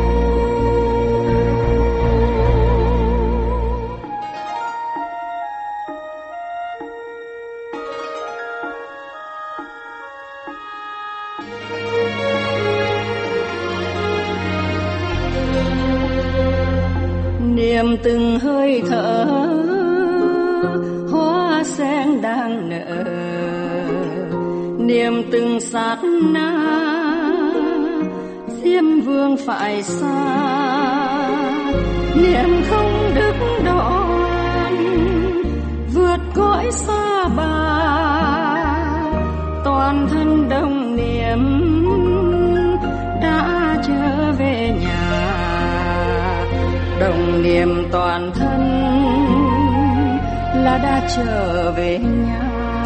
Niệm từng hơi thở, hoa sen đang nở. Niệm từng sát na, Diêm Vương phải xa. Niệm không đức đoạn, vượt cõi xa bà. Toàn thân đồng niệm đã trở về nhà. Đồng niệm toàn thân là đã trở về nhà.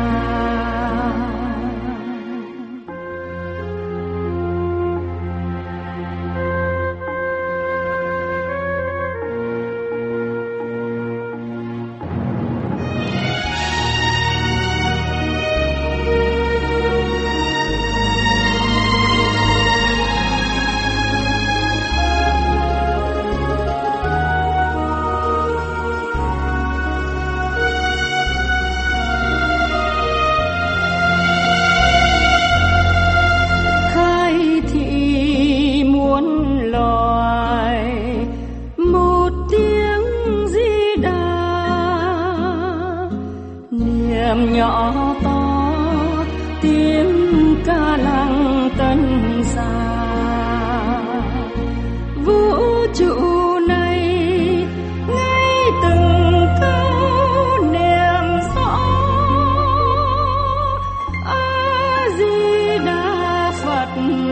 Nhỏ to tiếng ca lăng tân xa, vũ trụ này ngay từng câu niệm rõ A Di Đà Phật,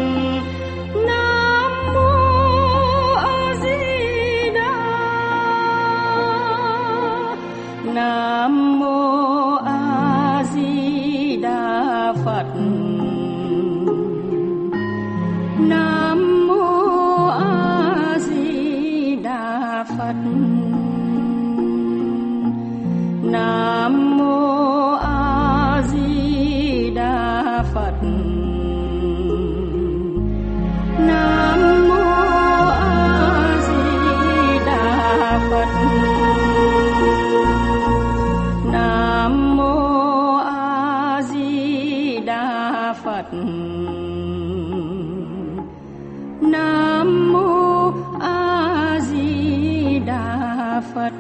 Nam Mô A Di Đà, Nam Mô Phật, Nam Mô A Di Đà Phật, Nam Mô A Di Đà Phật, Nam Mô A Di Đà Phật, Nam Mô A Di Đà Phật, Nam Mô A Di Đà Phật.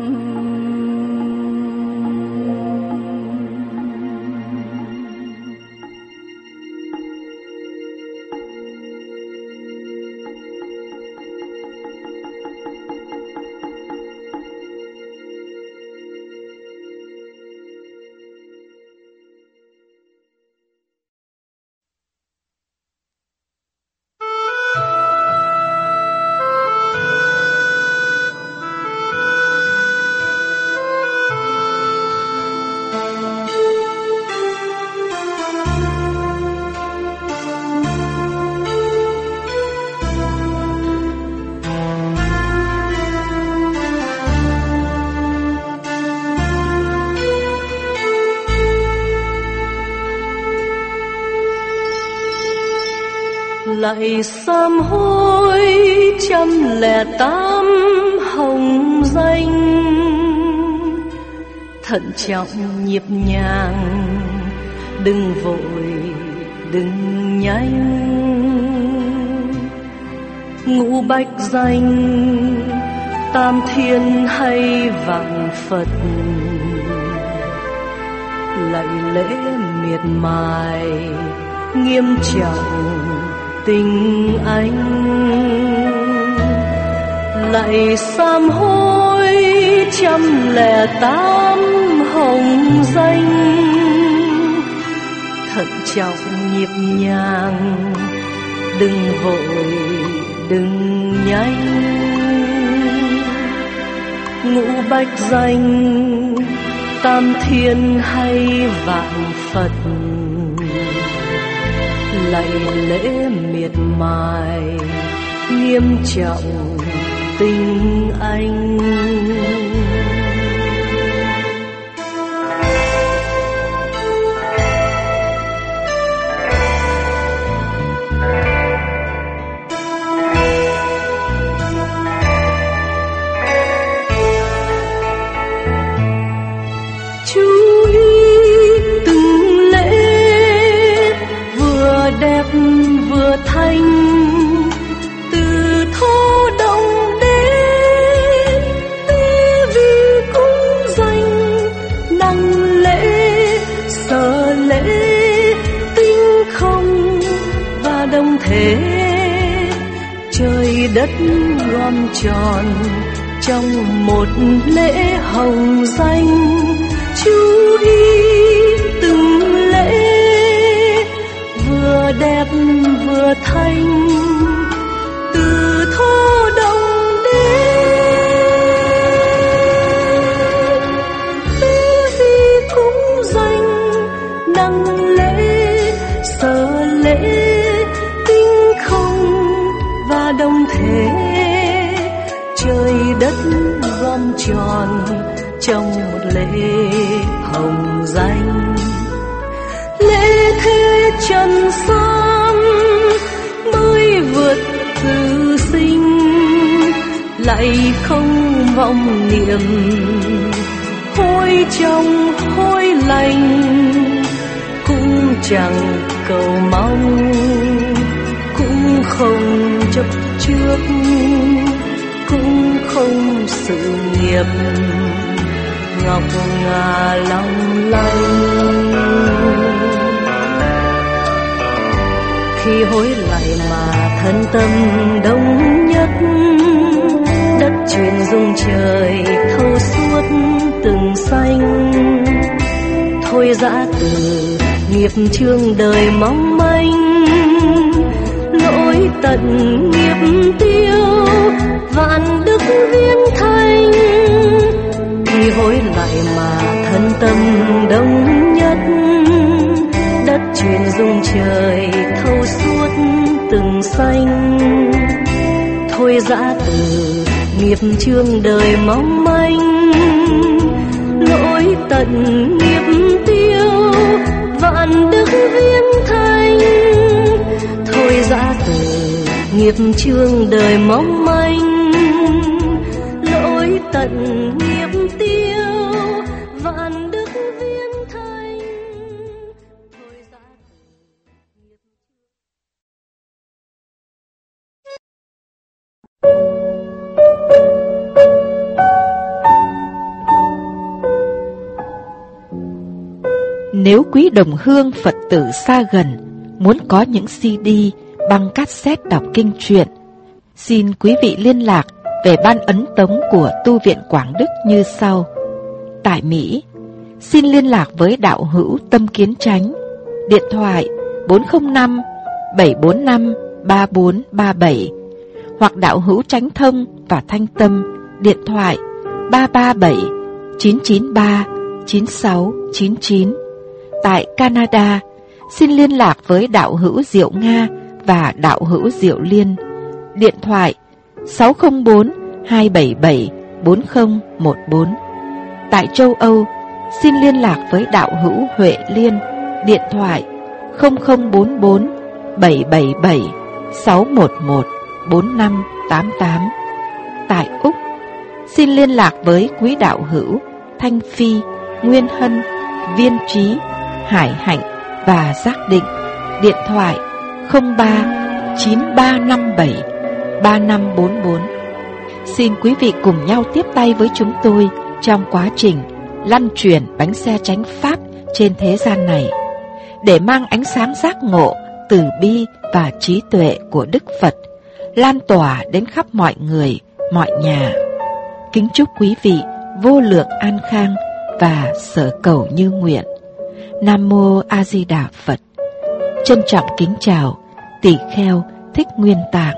Lạy sám hối 108 hồng danh, thận trọng nhịp nhàng, đừng vội đừng nhanh. Ngũ bách danh tam thiên hay vạn Phật, lạy lễ miệt mài nghiêm trọng tình anh. Lạy sám hối 108 hồng danh, thận trọng nhịp nhàng, đừng vội đừng nhanh. Ngũ bách danh tam thiên hay vạn Phật, lạy lễ miệt mài nghiêm trọng tình anh. Chú ý từng lễ vừa đẹp vừa thanh, từ thô động đến tư vi cung danh. Năng lễ sở lễ tinh không và đồng thể, trời đất gom tròn trong một lễ hồng danh. Chú ý từng lễ vừa đẹp vừa thanh, từ thô động đến tư vi đất gom tròn trong một lễ hồng danh. Lễ thế trần gian mới vượt từ sinh, lại không vọng niệm hối trong hối lành, cũng chẳng cầu mong, cũng không chấp trước, cũng không sự nghiệp ngọc ngà long lanh. Khi hối lại mà thân tâm đông nhất, đất chuyển dung trời thâu suốt từng xanh. Thôi giã từ nghiệp chướng đời mong manh, lỗi tận nghiệp tiêu vạn đức viễn thành. Khi hối lại mà thân tâm đông nhất, đất chuyển dung trời thâu suốt từng xanh. Thôi giã từ nghiệp chướng đời mong manh, lỗi tận nghiệp tiêu vạn đức viễn thành. Thôi giã từ nghiệp chướng đời mong manh, lỗi tận nghiệp tiêu vạn đức viễn thành. Thôi giã Nếu quý đồng hương Phật tử xa gần muốn có những CD, băng cassette đọc kinh truyện, xin quý vị liên lạc về ban ấn tống của Tu viện Quảng Đức như sau. Tại Mỹ, xin liên lạc với đạo hữu Tâm Kiến Chánh, điện thoại 405 745 3437, hoặc đạo hữu Chánh Thông và Thanh Tâm, điện thoại 337 993 9699. Tại Canada, xin liên lạc với đạo hữu Diệu Nga và đạo hữu Diệu Liên, điện thoại 604 277 4014. Tại châu Âu, xin liên lạc với đạo hữu Huệ Liên, điện thoại 0044 777 611 4588. Tại Úc, xin liên lạc với quý đạo hữu Thanh Phi, Nguyên Hân, Viên Trí, Hải Hạnh và Giác Định, điện thoại 03 9357 3544. Xin quý vị cùng nhau tiếp tay với chúng tôi trong quá trình lăn chuyển bánh xe chánh pháp trên thế gian này, để mang ánh sáng giác ngộ, từ bi và trí tuệ của Đức Phật lan tỏa đến khắp mọi người, mọi nhà. Kính chúc quý vị vô lượng an khang và sở cầu như nguyện. Nam Mô A Di Đà Phật. Trân trọng kính chào Tỳ Kheo Thích Nguyên Tạng.